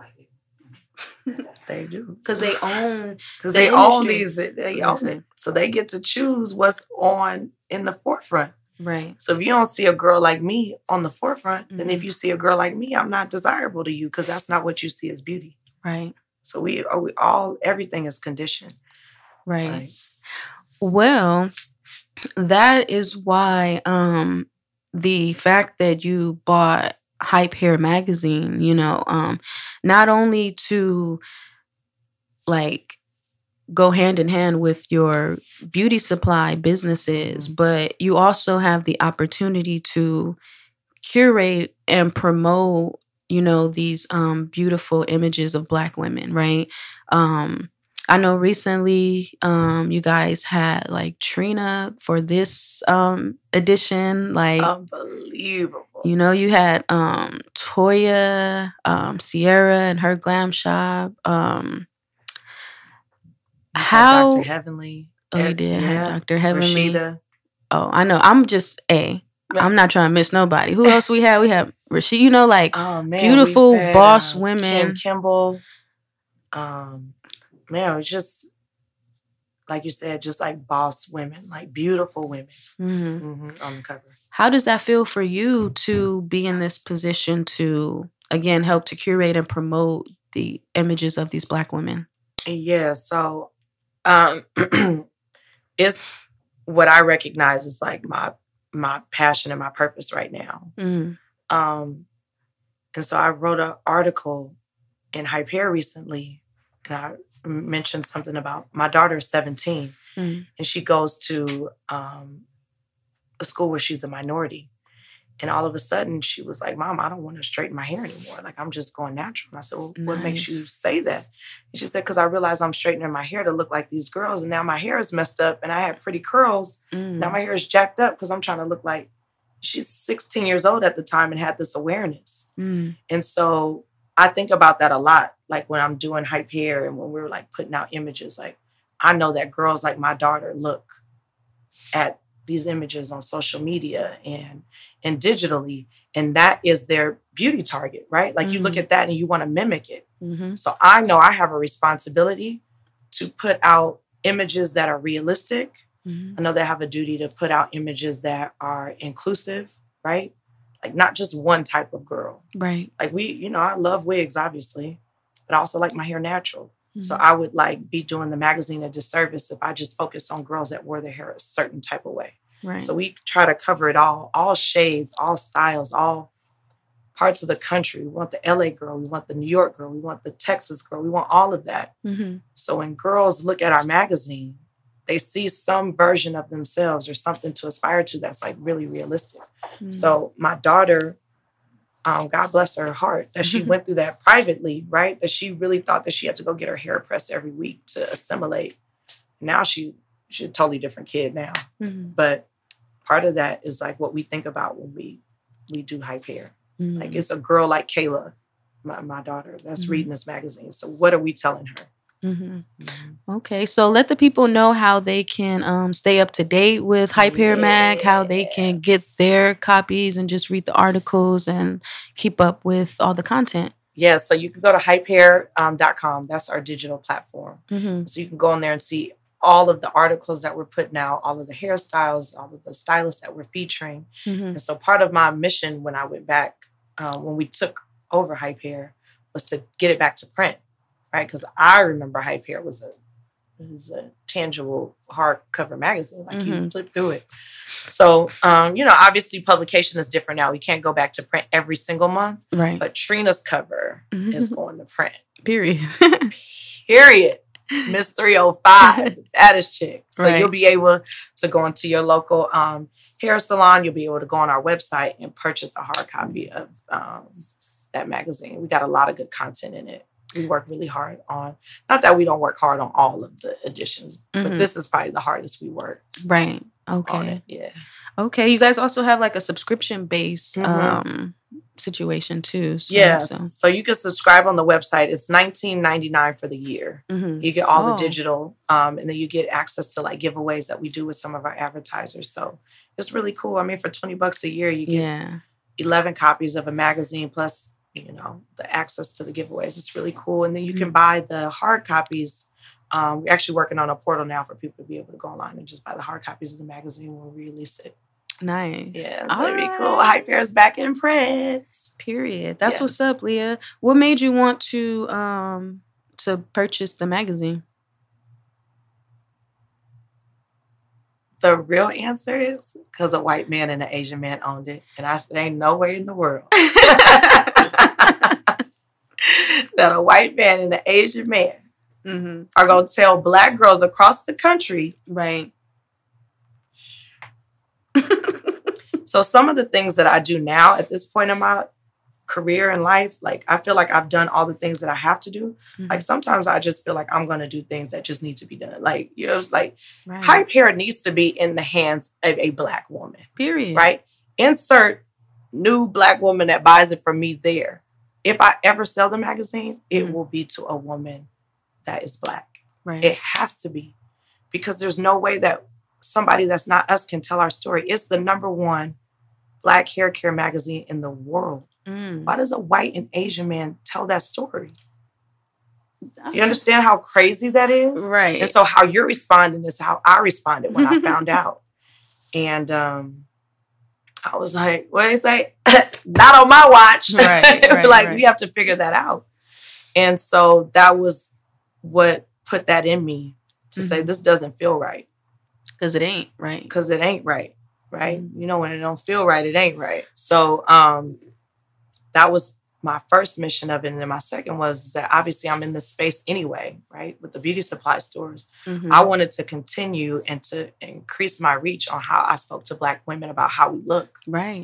They do. Because they own they own these. They own it. So they get to choose what's on in the forefront. Right. So if you don't see a girl like me on the forefront, then if you see a girl like me, I'm not desirable to you because that's not what you see as beauty. Right. So everything is conditioned. Right. Well, that is why the fact that you bought Hype Hair magazine, you know, not only to like go hand in hand with your beauty supply businesses, but you also have the opportunity to curate and promote, you know, these beautiful images of Black women, right? I know recently you guys had like Trina for this edition, like unbelievable. You know, you had Toya, Sierra and her glam shop. How Dr. Heavenly. Oh, you did have Dr. Heavenly. Rashida. Oh, I know. I'm just I'm not trying to miss nobody. Who else we had? We have Rashida, you know, like beautiful boss women. Kim Kimball. Man, it was just like you said, just like boss women, like beautiful women on the cover. How does that feel for you to be in this position to, again, help to curate and promote the images of these Black women? Yeah, so it's what I recognize as like my passion and my purpose right now. And so I wrote an article in Hype Hair recently, and I mentioned something about my daughter is 17, and she goes to a school where she's a minority. And all of a sudden she was like, Mom, I don't want to straighten my hair anymore. Like, I'm just going natural. And I said, well, what makes you say that? And she said, because I realized I'm straightening my hair to look like these girls. And now my hair is messed up and I had pretty curls. Now my hair is jacked up because I'm trying to look like, she's 16 years old at the time and had this awareness. And so I think about that a lot. Like when I'm doing hype hair and when we're like putting out images, like I know that girls like my daughter look at these images on social media and digitally, and that is their beauty target, right? Like you look at that and you want to mimic it. So I know I have a responsibility to put out images that are realistic. I know they have a duty to put out images that are inclusive, right? Like not just one type of girl. Right. Like I love wigs, obviously, but I also like my hair natural. So I would like be doing the magazine a disservice if I just focus on girls that wear their hair a certain type of way. Right. So we try to cover it all shades, all styles, all parts of the country. We want the LA girl, we want the New York girl, we want the Texas girl, we want all of that. So when girls look at our magazine, they see some version of themselves or something to aspire to that's like really realistic. So my daughter, God bless her heart, that she went through that privately, right? That she really thought that she had to go get her hair pressed every week to assimilate. Now she's a totally different kid now. But part of that is like what we think about when we do hype hair. Like it's a girl like Kayla, my daughter, that's reading this magazine. So what are we telling her? Okay, so let the people know how they can stay up to date with Hype Hair Mag, how they can get their copies and just read the articles and keep up with all the content. Yeah, so you can go to hypehair.com. That's our digital platform. So you can go in there and see all of the articles that we're putting out, all of the hairstyles, all of the stylists that we're featuring. And so part of my mission when I went back, when we took over Hype Hair, was to get it back to print. Right, because I remember Hype Hair was a tangible hardcover magazine. Like you flip through it. So, obviously publication is different now. We can't go back to print every single month. Right. But Trina's cover is going to print. Period. Period. Miss 305, the baddest chick. So Right. you'll be able to go into your local hair salon. You'll be able to go on our website and purchase a hard copy of that magazine. We got a lot of good content in it. We work really hard on, not that we don't work hard on all of the editions, but this is probably the hardest we worked. Right. On Okay. it. Yeah. Okay. You guys also have like a subscription-based situation too. Yes. So you can subscribe on the website. It's $19.99 for the year. You get all the digital, and then you get access to like giveaways that we do with some of our advertisers. So it's really cool. I mean, for $20 a year, you get 11 copies of a magazine plus the access to the giveaways. It's really cool. And then you can buy the hard copies. We're actually working on a portal now for people to be able to go online and just buy the hard copies of the magazine when we release it. Nice. Yeah, it's going to be cool. Hype Hair is back in print. Period. That's what's up, Leah. What made you want to purchase the magazine? The real answer is because a white man and an Asian man owned it. And I said, ain't no way in the world that a white man and an Asian man are going to tell Black girls across the country. Right. So some of the things that I do now at this point in my career and life, like I feel like I've done all the things that I have to do. Like sometimes I just feel like I'm going to do things that just need to be done. Like, it's like Hype Hair needs to be in the hands of a Black woman. Period. Right? Insert new Black woman that buys it from me there. If I ever sell the magazine, it will be to a woman that is Black. Right. It has to be. Because there's no way that somebody that's not us can tell our story. It's the #1 Black hair care magazine in the world. Why does a white and Asian man tell that story? You understand how crazy that is? Right. And so how you're responding is how I responded when I found out. And I was like, what do they say? Not on my watch. Right, we have to figure that out. And so that was what put that in me to say, this doesn't feel right. Because it ain't right. Because it ain't right. Right? You know, when it don't feel right, it ain't right. So that was my first mission of it. And then my second was that obviously I'm in this space anyway, right? With the beauty supply stores. I wanted to continue and to increase my reach on how I spoke to Black women about how we look. Right.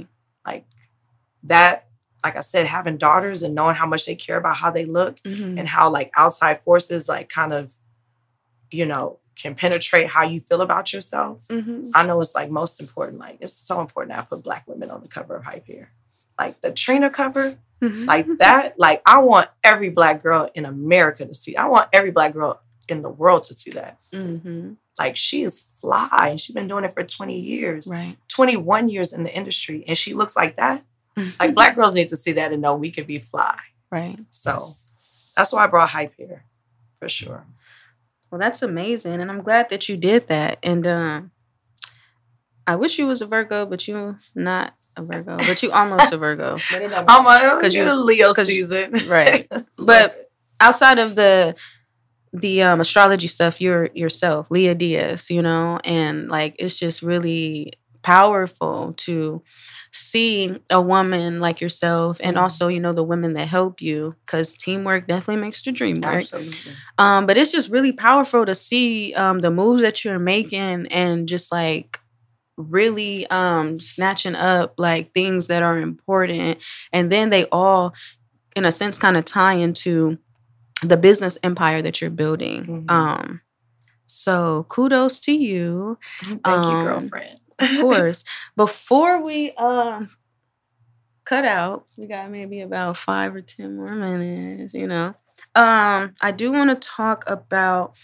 Like that, like I said, having daughters and knowing how much they care about how they look and how like outside forces like kind of, you know, can penetrate how you feel about yourself. I know it's like most important. Like it's so important that I put Black women on the cover of Hype here. Like the Trina cover, like that, like I want every Black girl in America to see. I want every Black girl in the world to see that. Like she is fly and she's been doing it for 20 years, 21 years in the industry. And she looks like that. Like Black girls need to see that and know we could be fly. Right. So that's why I brought Hype here for sure. Well, that's amazing. And I'm glad that you did that. And I wish you was a Virgo, but you're not a Virgo. But you almost a Virgo. Because you're Leo season. Right. But outside of the astrology stuff, you're yourself, Leah Diaz, you know, and like it's just really powerful to see a woman like yourself and also, you know, the women that help you, because teamwork definitely makes the dream work. Absolutely. But it's just really powerful to see the moves that you're making and just like really snatching up like things that are important. And then they all, in a sense, kind of tie into the business empire that you're building. So kudos to you. Thank you, girlfriend. Of course. Before we cut out, we got maybe about 5 or 10 more minutes, you know. I do want to talk about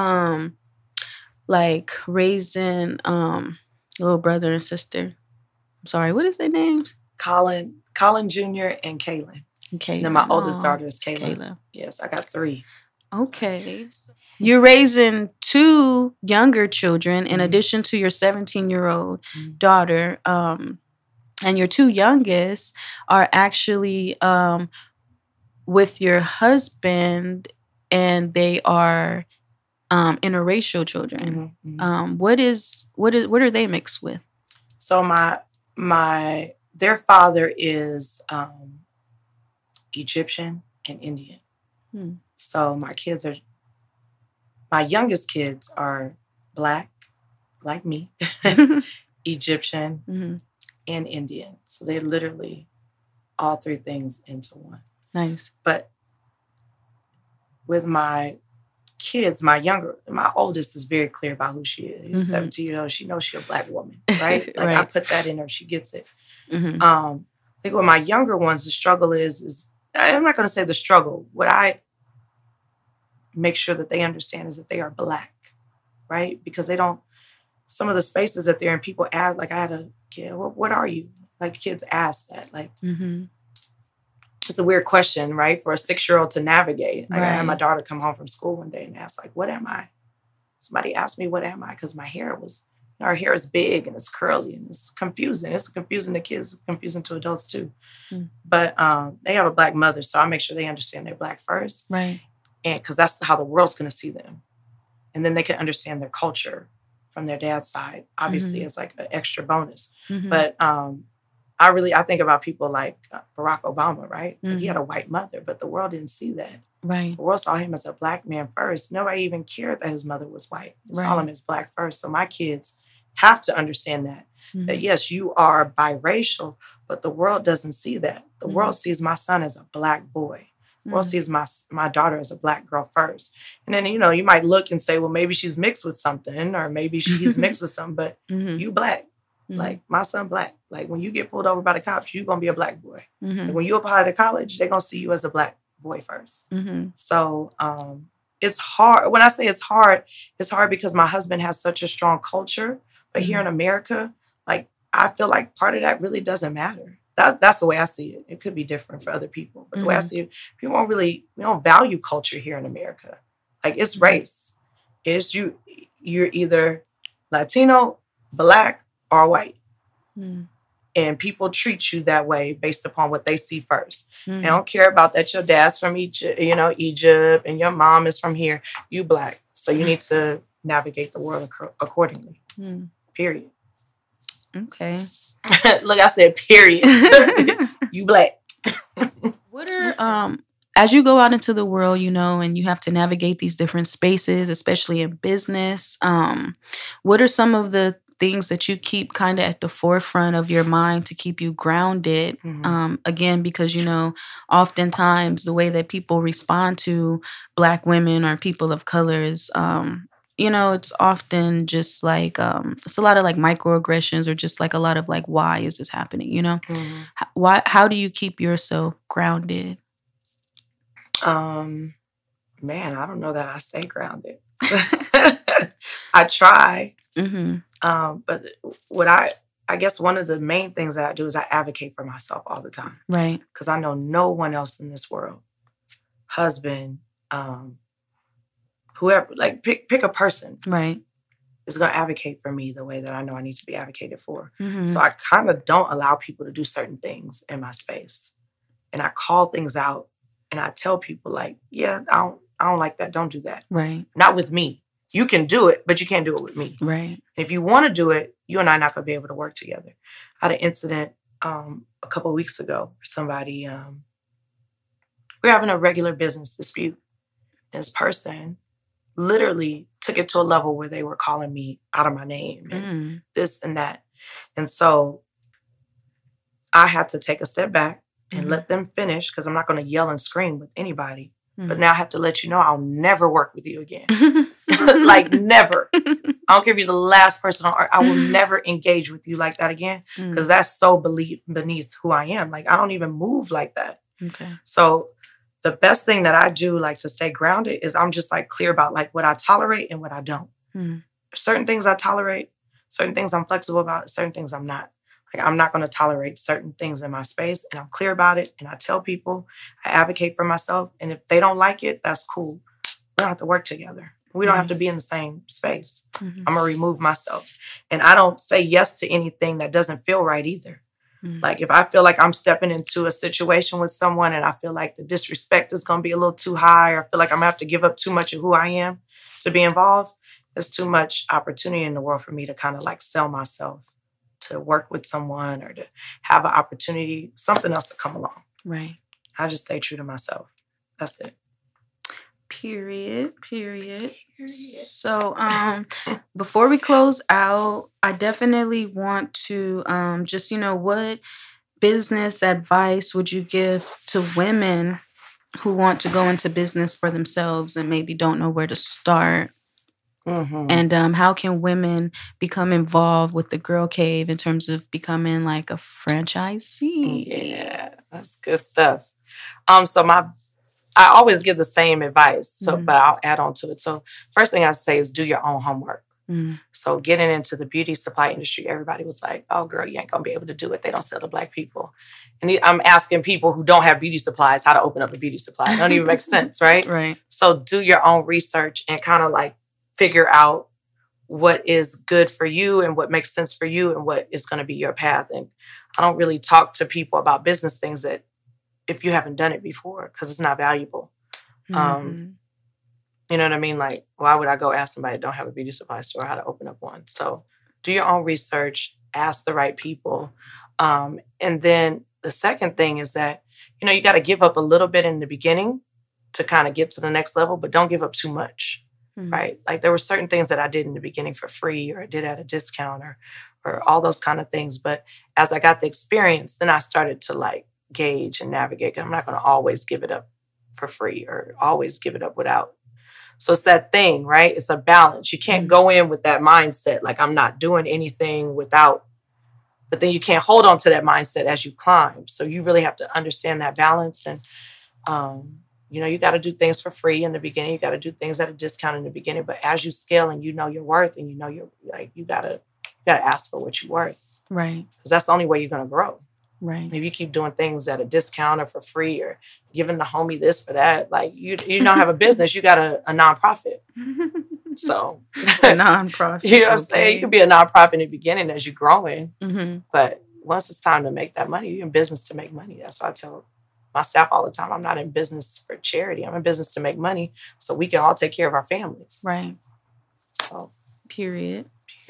like raising little brother and sister. I'm sorry, what is their names? Colin Jr. and Kaylin. Okay. And then my oldest daughter is Kayla. Yes, I got 3. Okay. You're raising 2 younger children in addition to your 17-year-old daughter. And your 2 youngest are actually with your husband, and they are interracial children. What are they mixed with? So their father is Egyptian and Indian. So my youngest kids are Black, like me, Egyptian, and Indian. So they're literally all 3 things into one. Nice. But with my kids, my oldest is very clear about who she is. She's 17 years old. She knows she's a Black woman, right? Like I put that in her. She gets it. I think with my younger ones, the struggle is I'm not going to say the struggle. What I make sure that they understand is that they are Black, right? Because they don't, some of the spaces that they're in, people ask, like I had a kid, what are you? Like kids ask that. Like, it's a weird question, right? For a 6-year-old to navigate. Like I had my daughter come home from school one day and ask, like, what am I? Somebody asked me, what am I? Because my hair was, you know, our hair is big and it's curly and it's confusing. It's confusing to kids, it's confusing to adults too. But they have a Black mother, so I make sure they understand they're Black first. Right. And because that's how the world's going to see them. And then they can understand their culture from their dad's side, obviously as like an extra bonus. But I think about people like Barack Obama, right? Like he had a white mother, but the world didn't see that. Right. The world saw him as a Black man first. Nobody even cared that his mother was white. They saw him as Black first. So my kids have to understand that. That yes, you are biracial, but the world doesn't see that. The world sees my son as a Black boy. The world sees my daughter as a Black girl first. And then, you know, you might look and say, well, maybe she's mixed with something, or maybe he's mixed with something, but you Black. Like my son Black. Like when you get pulled over by the cops, you're going to be a Black boy. Like when you apply to college, they're going to see you as a Black boy first. So it's hard. When I say it's hard because my husband has such a strong culture. But here in America, like I feel like part of that really doesn't matter. That's the way I see it. It could be different for other people. But the way I see it, we don't value culture here in America. Like it's race. It's you're either Latino, Black, or white. And people treat you that way based upon what they see first. They don't care about that your dad's from Egypt, and your mom is from here. You Black. So you need to navigate the world accordingly. Period. Okay. Look, I said period. You Black. What are as you go out into the world, you know, and you have to navigate these different spaces, especially in business, what are some of the things that you keep kind of at the forefront of your mind to keep you grounded. Again, because, you know, oftentimes the way that people respond to Black women or people of color is, you know, it's often just like, it's a lot of like microaggressions or just like a lot of like, why is this happening? You know, how do you keep yourself grounded? Man, I don't know that I stay grounded. I try. But what I guess one of the main things that I do is I advocate for myself all the time. Right. Because I know no one else in this world, husband, whoever, like pick a person. Right. Is going to advocate for me the way that I know I need to be advocated for. So I kind of don't allow people to do certain things in my space. And I call things out and I tell people like, yeah, I don't like that. Don't do that. Right. Not with me. You can do it, but you can't do it with me. Right. If you want to do it, you and I are not going to be able to work together. I had an incident a couple of weeks ago where somebody, we're having a regular business dispute. This person literally took it to a level where they were calling me out of my name and this and that. And so I had to take a step back and let them finish because I'm not going to yell and scream with anybody. But now I have to let you know I'll never work with you again. Like never. I don't care if you're the last person on earth. I will never engage with you like that again because that's so beneath who I am. Like I don't even move like that. Okay. So the best thing that I do like to stay grounded is I'm just like clear about like what I tolerate and what I don't. Certain things I tolerate, certain things I'm flexible about, certain things I'm not. Like I'm not going to tolerate certain things in my space and I'm clear about it. And I tell people, I advocate for myself. And if they don't like it, that's cool. We don't have to work together. We don't have to be in the same space. I'm going to remove myself. And I don't say yes to anything that doesn't feel right either. Like if I feel like I'm stepping into a situation with someone and I feel like the disrespect is going to be a little too high or I feel like I'm going to have to give up too much of who I am to be involved, there's too much opportunity in the world for me to kind of like sell myself to work with someone or to have an opportunity, something else to come along. Right. I just stay true to myself. That's it. Period. So, before we close out, I definitely want to just, you know, what business advice would you give to women who want to go into business for themselves and maybe don't know where to start? And how can women become involved with the Girl Cave in terms of becoming like a franchisee? Yeah, that's good stuff. I always give the same advice, but I'll add on to it. So first thing I say is do your own homework. So getting into the beauty supply industry, everybody was like, oh, girl, you ain't going to be able to do it. They don't sell to Black people. And I'm asking people who don't have beauty supplies how to open up a beauty supply. It don't even make sense, right? Right. So do your own research and kind of like figure out what is good for you and what makes sense for you and what is going to be your path. And I don't really talk to people about business things that if you haven't done it before, because it's not valuable. You know what I mean? Like, why would I go ask somebody that don't have a beauty supply store how to open up one? So do your own research, ask the right people. And then the second thing is that, you know, you got to give up a little bit in the beginning to kind of get to the next level, but don't give up too much. Right? Like there were certain things that I did in the beginning for free or I did at a discount or all those kind of things. But as I got the experience, then I started to like gauge and navigate. I'm not going to always give it up for free or always give it up without. So it's that thing, right? It's a balance. You can't go in with that mindset like I'm not doing anything without, but then you can't hold on to that mindset as you climb. So you really have to understand that balance and, you know, you got to do things for free in the beginning. You got to do things at a discount in the beginning. But as you scale and you know your worth and you know you're like, you gotta ask for what you're worth. Right. Because that's the only way you're going to grow. Right. If you keep doing things at a discount or for free or giving the homie this for that, like you don't have a business. You got a nonprofit. So a nonprofit. You know what I'm saying? You could be a nonprofit in the beginning as you're growing. But once it's time to make that money, you're in business to make money. That's what I tell my staff all the time. I'm not in business for charity. I'm in business to make money so we can all take care of our families. Right. So. Period.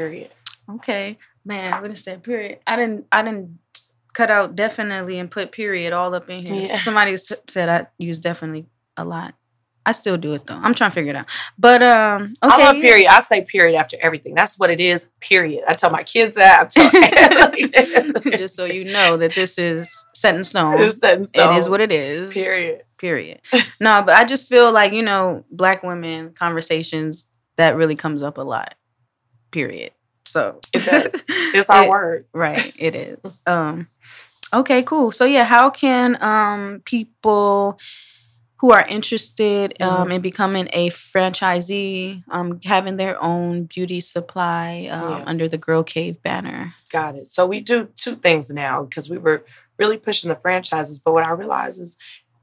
Okay. Man, I would have said period. I didn't cut out definitely and put period all up in here. Yeah. Somebody said I use definitely a lot. I still do it though. I'm trying to figure it out. But okay. I love period. I say period after everything. That's what it is. Period. I tell my kids that. I tell just so you know that this is set in stone. It's set in stone. It is what it is. Period. No, but I just feel like, Black women conversations, that really comes up a lot. Period. So it does. It's our word. Right. It is. Okay, cool. So yeah, how can people who are interested in becoming a franchisee, having their own beauty supply under the Girl Cave banner? Got it. So we do two things now because we were really pushing the franchises. But what I realize is,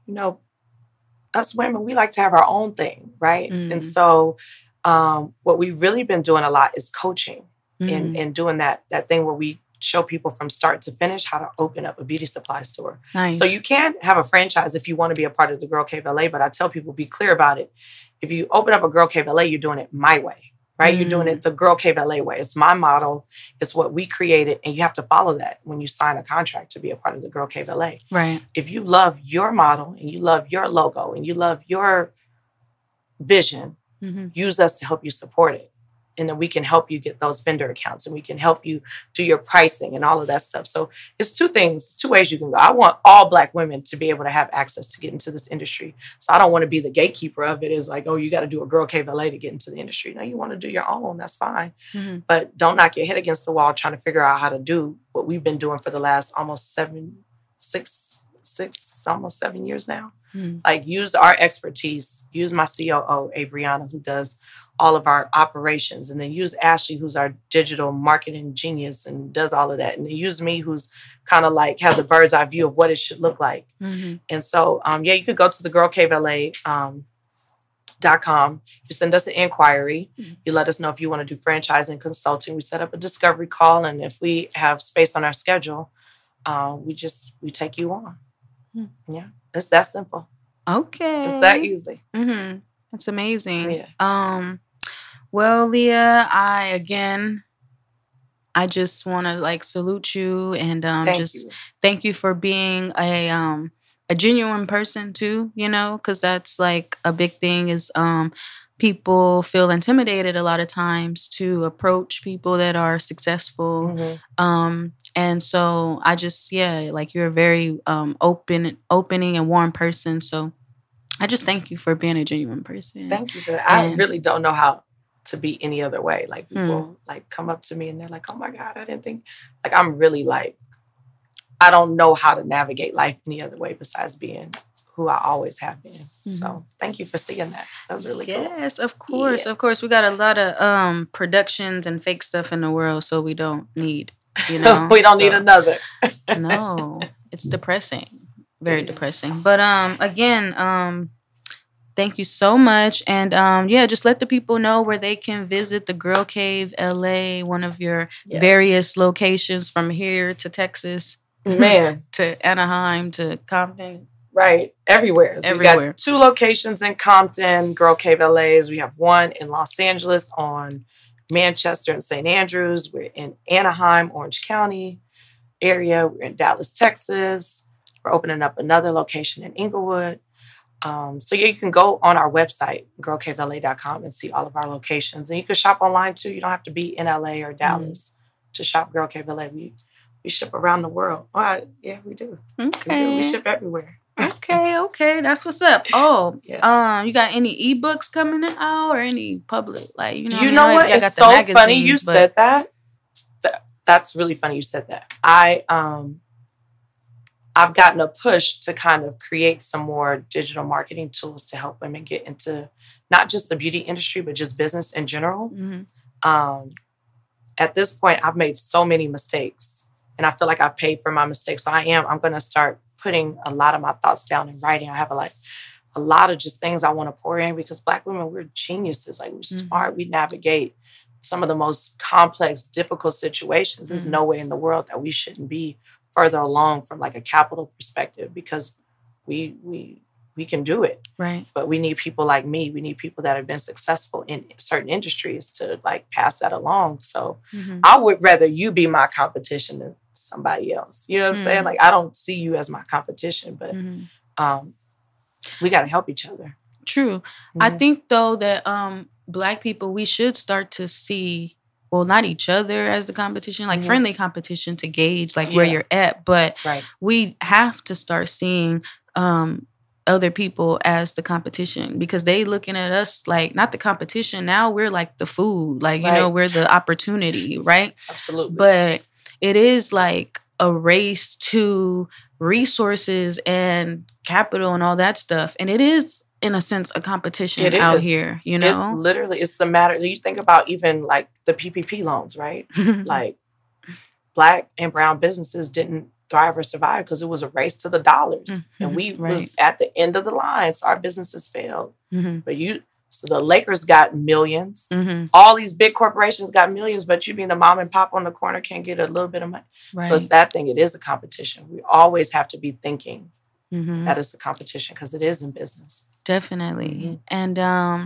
us women, we like to have our own thing, right? And so what we've really been doing a lot is coaching and doing that thing where we show people from start to finish how to open up a beauty supply store. Nice. So you can have a franchise if you want to be a part of the Girl Cave LA, but I tell people, be clear about it. If you open up a Girl Cave LA, you're doing it my way, right? You're doing it the Girl Cave LA way. It's my model. It's what we created, and you have to follow that when you sign a contract to be a part of the Girl Cave LA. Right. If you love your model and you love your logo and you love your vision, use us to help you support it. And then we can help you get those vendor accounts and we can help you do your pricing and all of that stuff. So it's two ways you can go. I want all Black women to be able to have access to get into this industry. So I don't want to be the gatekeeper of it. It's like, oh, you got to do a Girl Cave LA to get into the industry. No, you want to do your own. That's fine. But don't knock your head against the wall trying to figure out how to do what we've been doing for the last almost 7 years now. Like, use our expertise. Use my COO, Abriana, who does all of our operations. And then use Ashley, who's our digital marketing genius and does all of that. And then use me, who's kind of like has a bird's eye view of what it should look like. And so, you could go to the girlcavela.com. You send us an inquiry. You let us know if you want to do franchising consulting. We set up a discovery call. And if we have space on our schedule, we take you on. Yeah. It's that simple. Okay. It's that easy. That's amazing. Yeah. Well, Leah, I just want to salute you and thank you for being a genuine person too, because that's like a big thing is people feel intimidated a lot of times to approach people that are successful. And so I just, you're a very opening and warm person. So I just thank you for being a genuine person. Thank you. I really don't know how to be any other way. Like people come up to me and they're like, oh my God, I didn't think, I'm really I don't know how to navigate life any other way besides being who I always have been. So thank you for seeing that. That was really cool. Yes, of course. Yes. Of course. We got a lot of productions and fake stuff in the world, so we don't need, we don't need another. No, it's depressing. Very depressing. But again, thank you so much. And just let the people know where they can visit the Girl Cave LA, one of your various locations from here to Texas. Man. To Anaheim to Compton. Right. Everywhere. So everywhere. We got 2 locations in Compton, Girl Cave LA's. We have one in Los Angeles on Manchester and St. Andrews. We're in Anaheim, Orange County area. We're in Dallas, Texas. We're opening up another location in Inglewood. You can go on our website, girlcavela.com, and see all of our locations. And you can shop online too. You don't have to be in LA or Dallas to shop Girl Cave LA. We ship around the world. Yeah, we do. Okay. We ship everywhere. Okay. That's what's up. Oh, you got any ebooks coming out or any public, You know what? It's so funny you said that. That's really funny you said that. I've gotten a push to kind of create some more digital marketing tools to help women get into not just the beauty industry, but just business in general. At this point, I've made so many mistakes and I feel like I've paid for my mistakes. So I'm going to start putting a lot of my thoughts down in writing. I have a lot of just things I want to pour in because Black women, we're geniuses. We're smart. We navigate some of the most complex, difficult situations. There's no way in the world that we shouldn't be further along from a capital perspective because we can do it. Right. But we need people like me. We need people that have been successful in certain industries to pass that along. So I would rather you be my competition than somebody else. You know what I'm saying? I don't see you as my competition, but we got to help each other. True. I think though that Black people, we should start to see, well, not each other as the competition, like friendly competition to gauge like where you're at, but we have to start seeing other people as the competition, because they looking at us like not the competition. Now we're like the food, like you know, we're the opportunity, right? Absolutely. But it is like a race to resources and capital and all that stuff, and it is in a sense a competition out here. You know, it's literally, it's the matter. You think about even like the PPP loans, right? Like Black and brown businesses didn't thrive or survive because it was a race to the dollars, and we was at the end of the line, so our businesses failed. But so the Lakers got millions. All these big corporations got millions, but you being a mom and pop on the corner can't get a little bit of money. So it's that thing. It is a competition. We always have to be thinking that it's a competition because it is in business. Definitely. And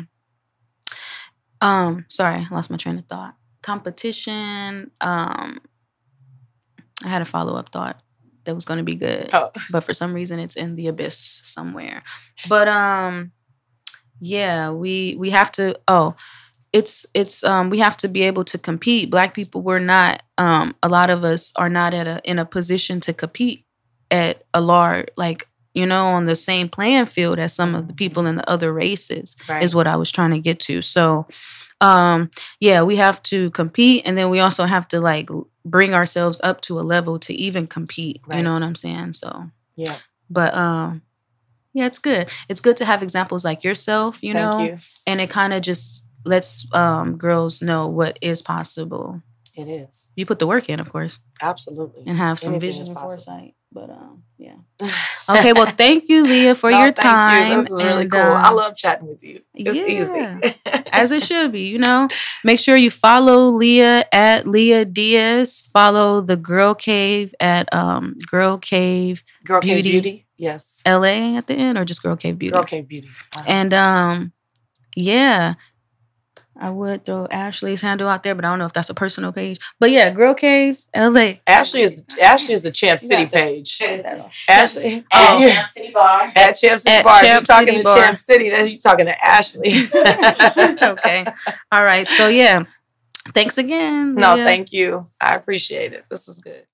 sorry, I lost my train of thought. Competition. I had a follow-up thought that was going to be good, but for some reason it's in the abyss somewhere. But yeah, we have to. It's we have to be able to compete. Black people, we're not. A lot of us are not in a position to compete at a large, like, you know, on the same playing field as some of the people in the other races. Is what I was trying to get to. So, yeah, we have to compete, and then we also have to like bring ourselves up to a level to even compete. You know what I'm saying? So yeah, but yeah, it's good. It's good to have examples like yourself, you know, and it kind of just lets girls know what is possible. It is. You put the work in, of course. Absolutely. And have some vision and foresight. But yeah. Okay, well, thank you, Leah, for your time. You. This is really cool. I love chatting with you. It's easy. As it should be, you know. Make sure you follow Leah at Leah Diaz. Follow the Girl Cave at Girl Cave Beauty. Yes. LA at the end, or just Girl Cave Beauty? Girl Cave Beauty. And yeah. I would throw Ashley's handle out there, but I don't know if that's a personal page. But yeah, Girl Cave LA. Ashley is the Champ City page. Ashley at Champ City Bar. At Champ City Bar. You're talking to Champ City. That's you talking to Ashley. Okay. All right. So yeah. Thanks again. No, thank you. I appreciate it. This was good.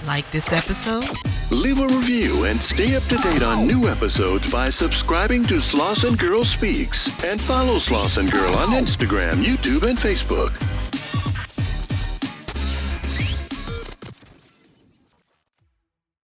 Like this episode? Leave a review and stay up to date on new episodes by subscribing to Slauson Girl Speaks and follow Slauson Girl on Instagram, YouTube, and Facebook.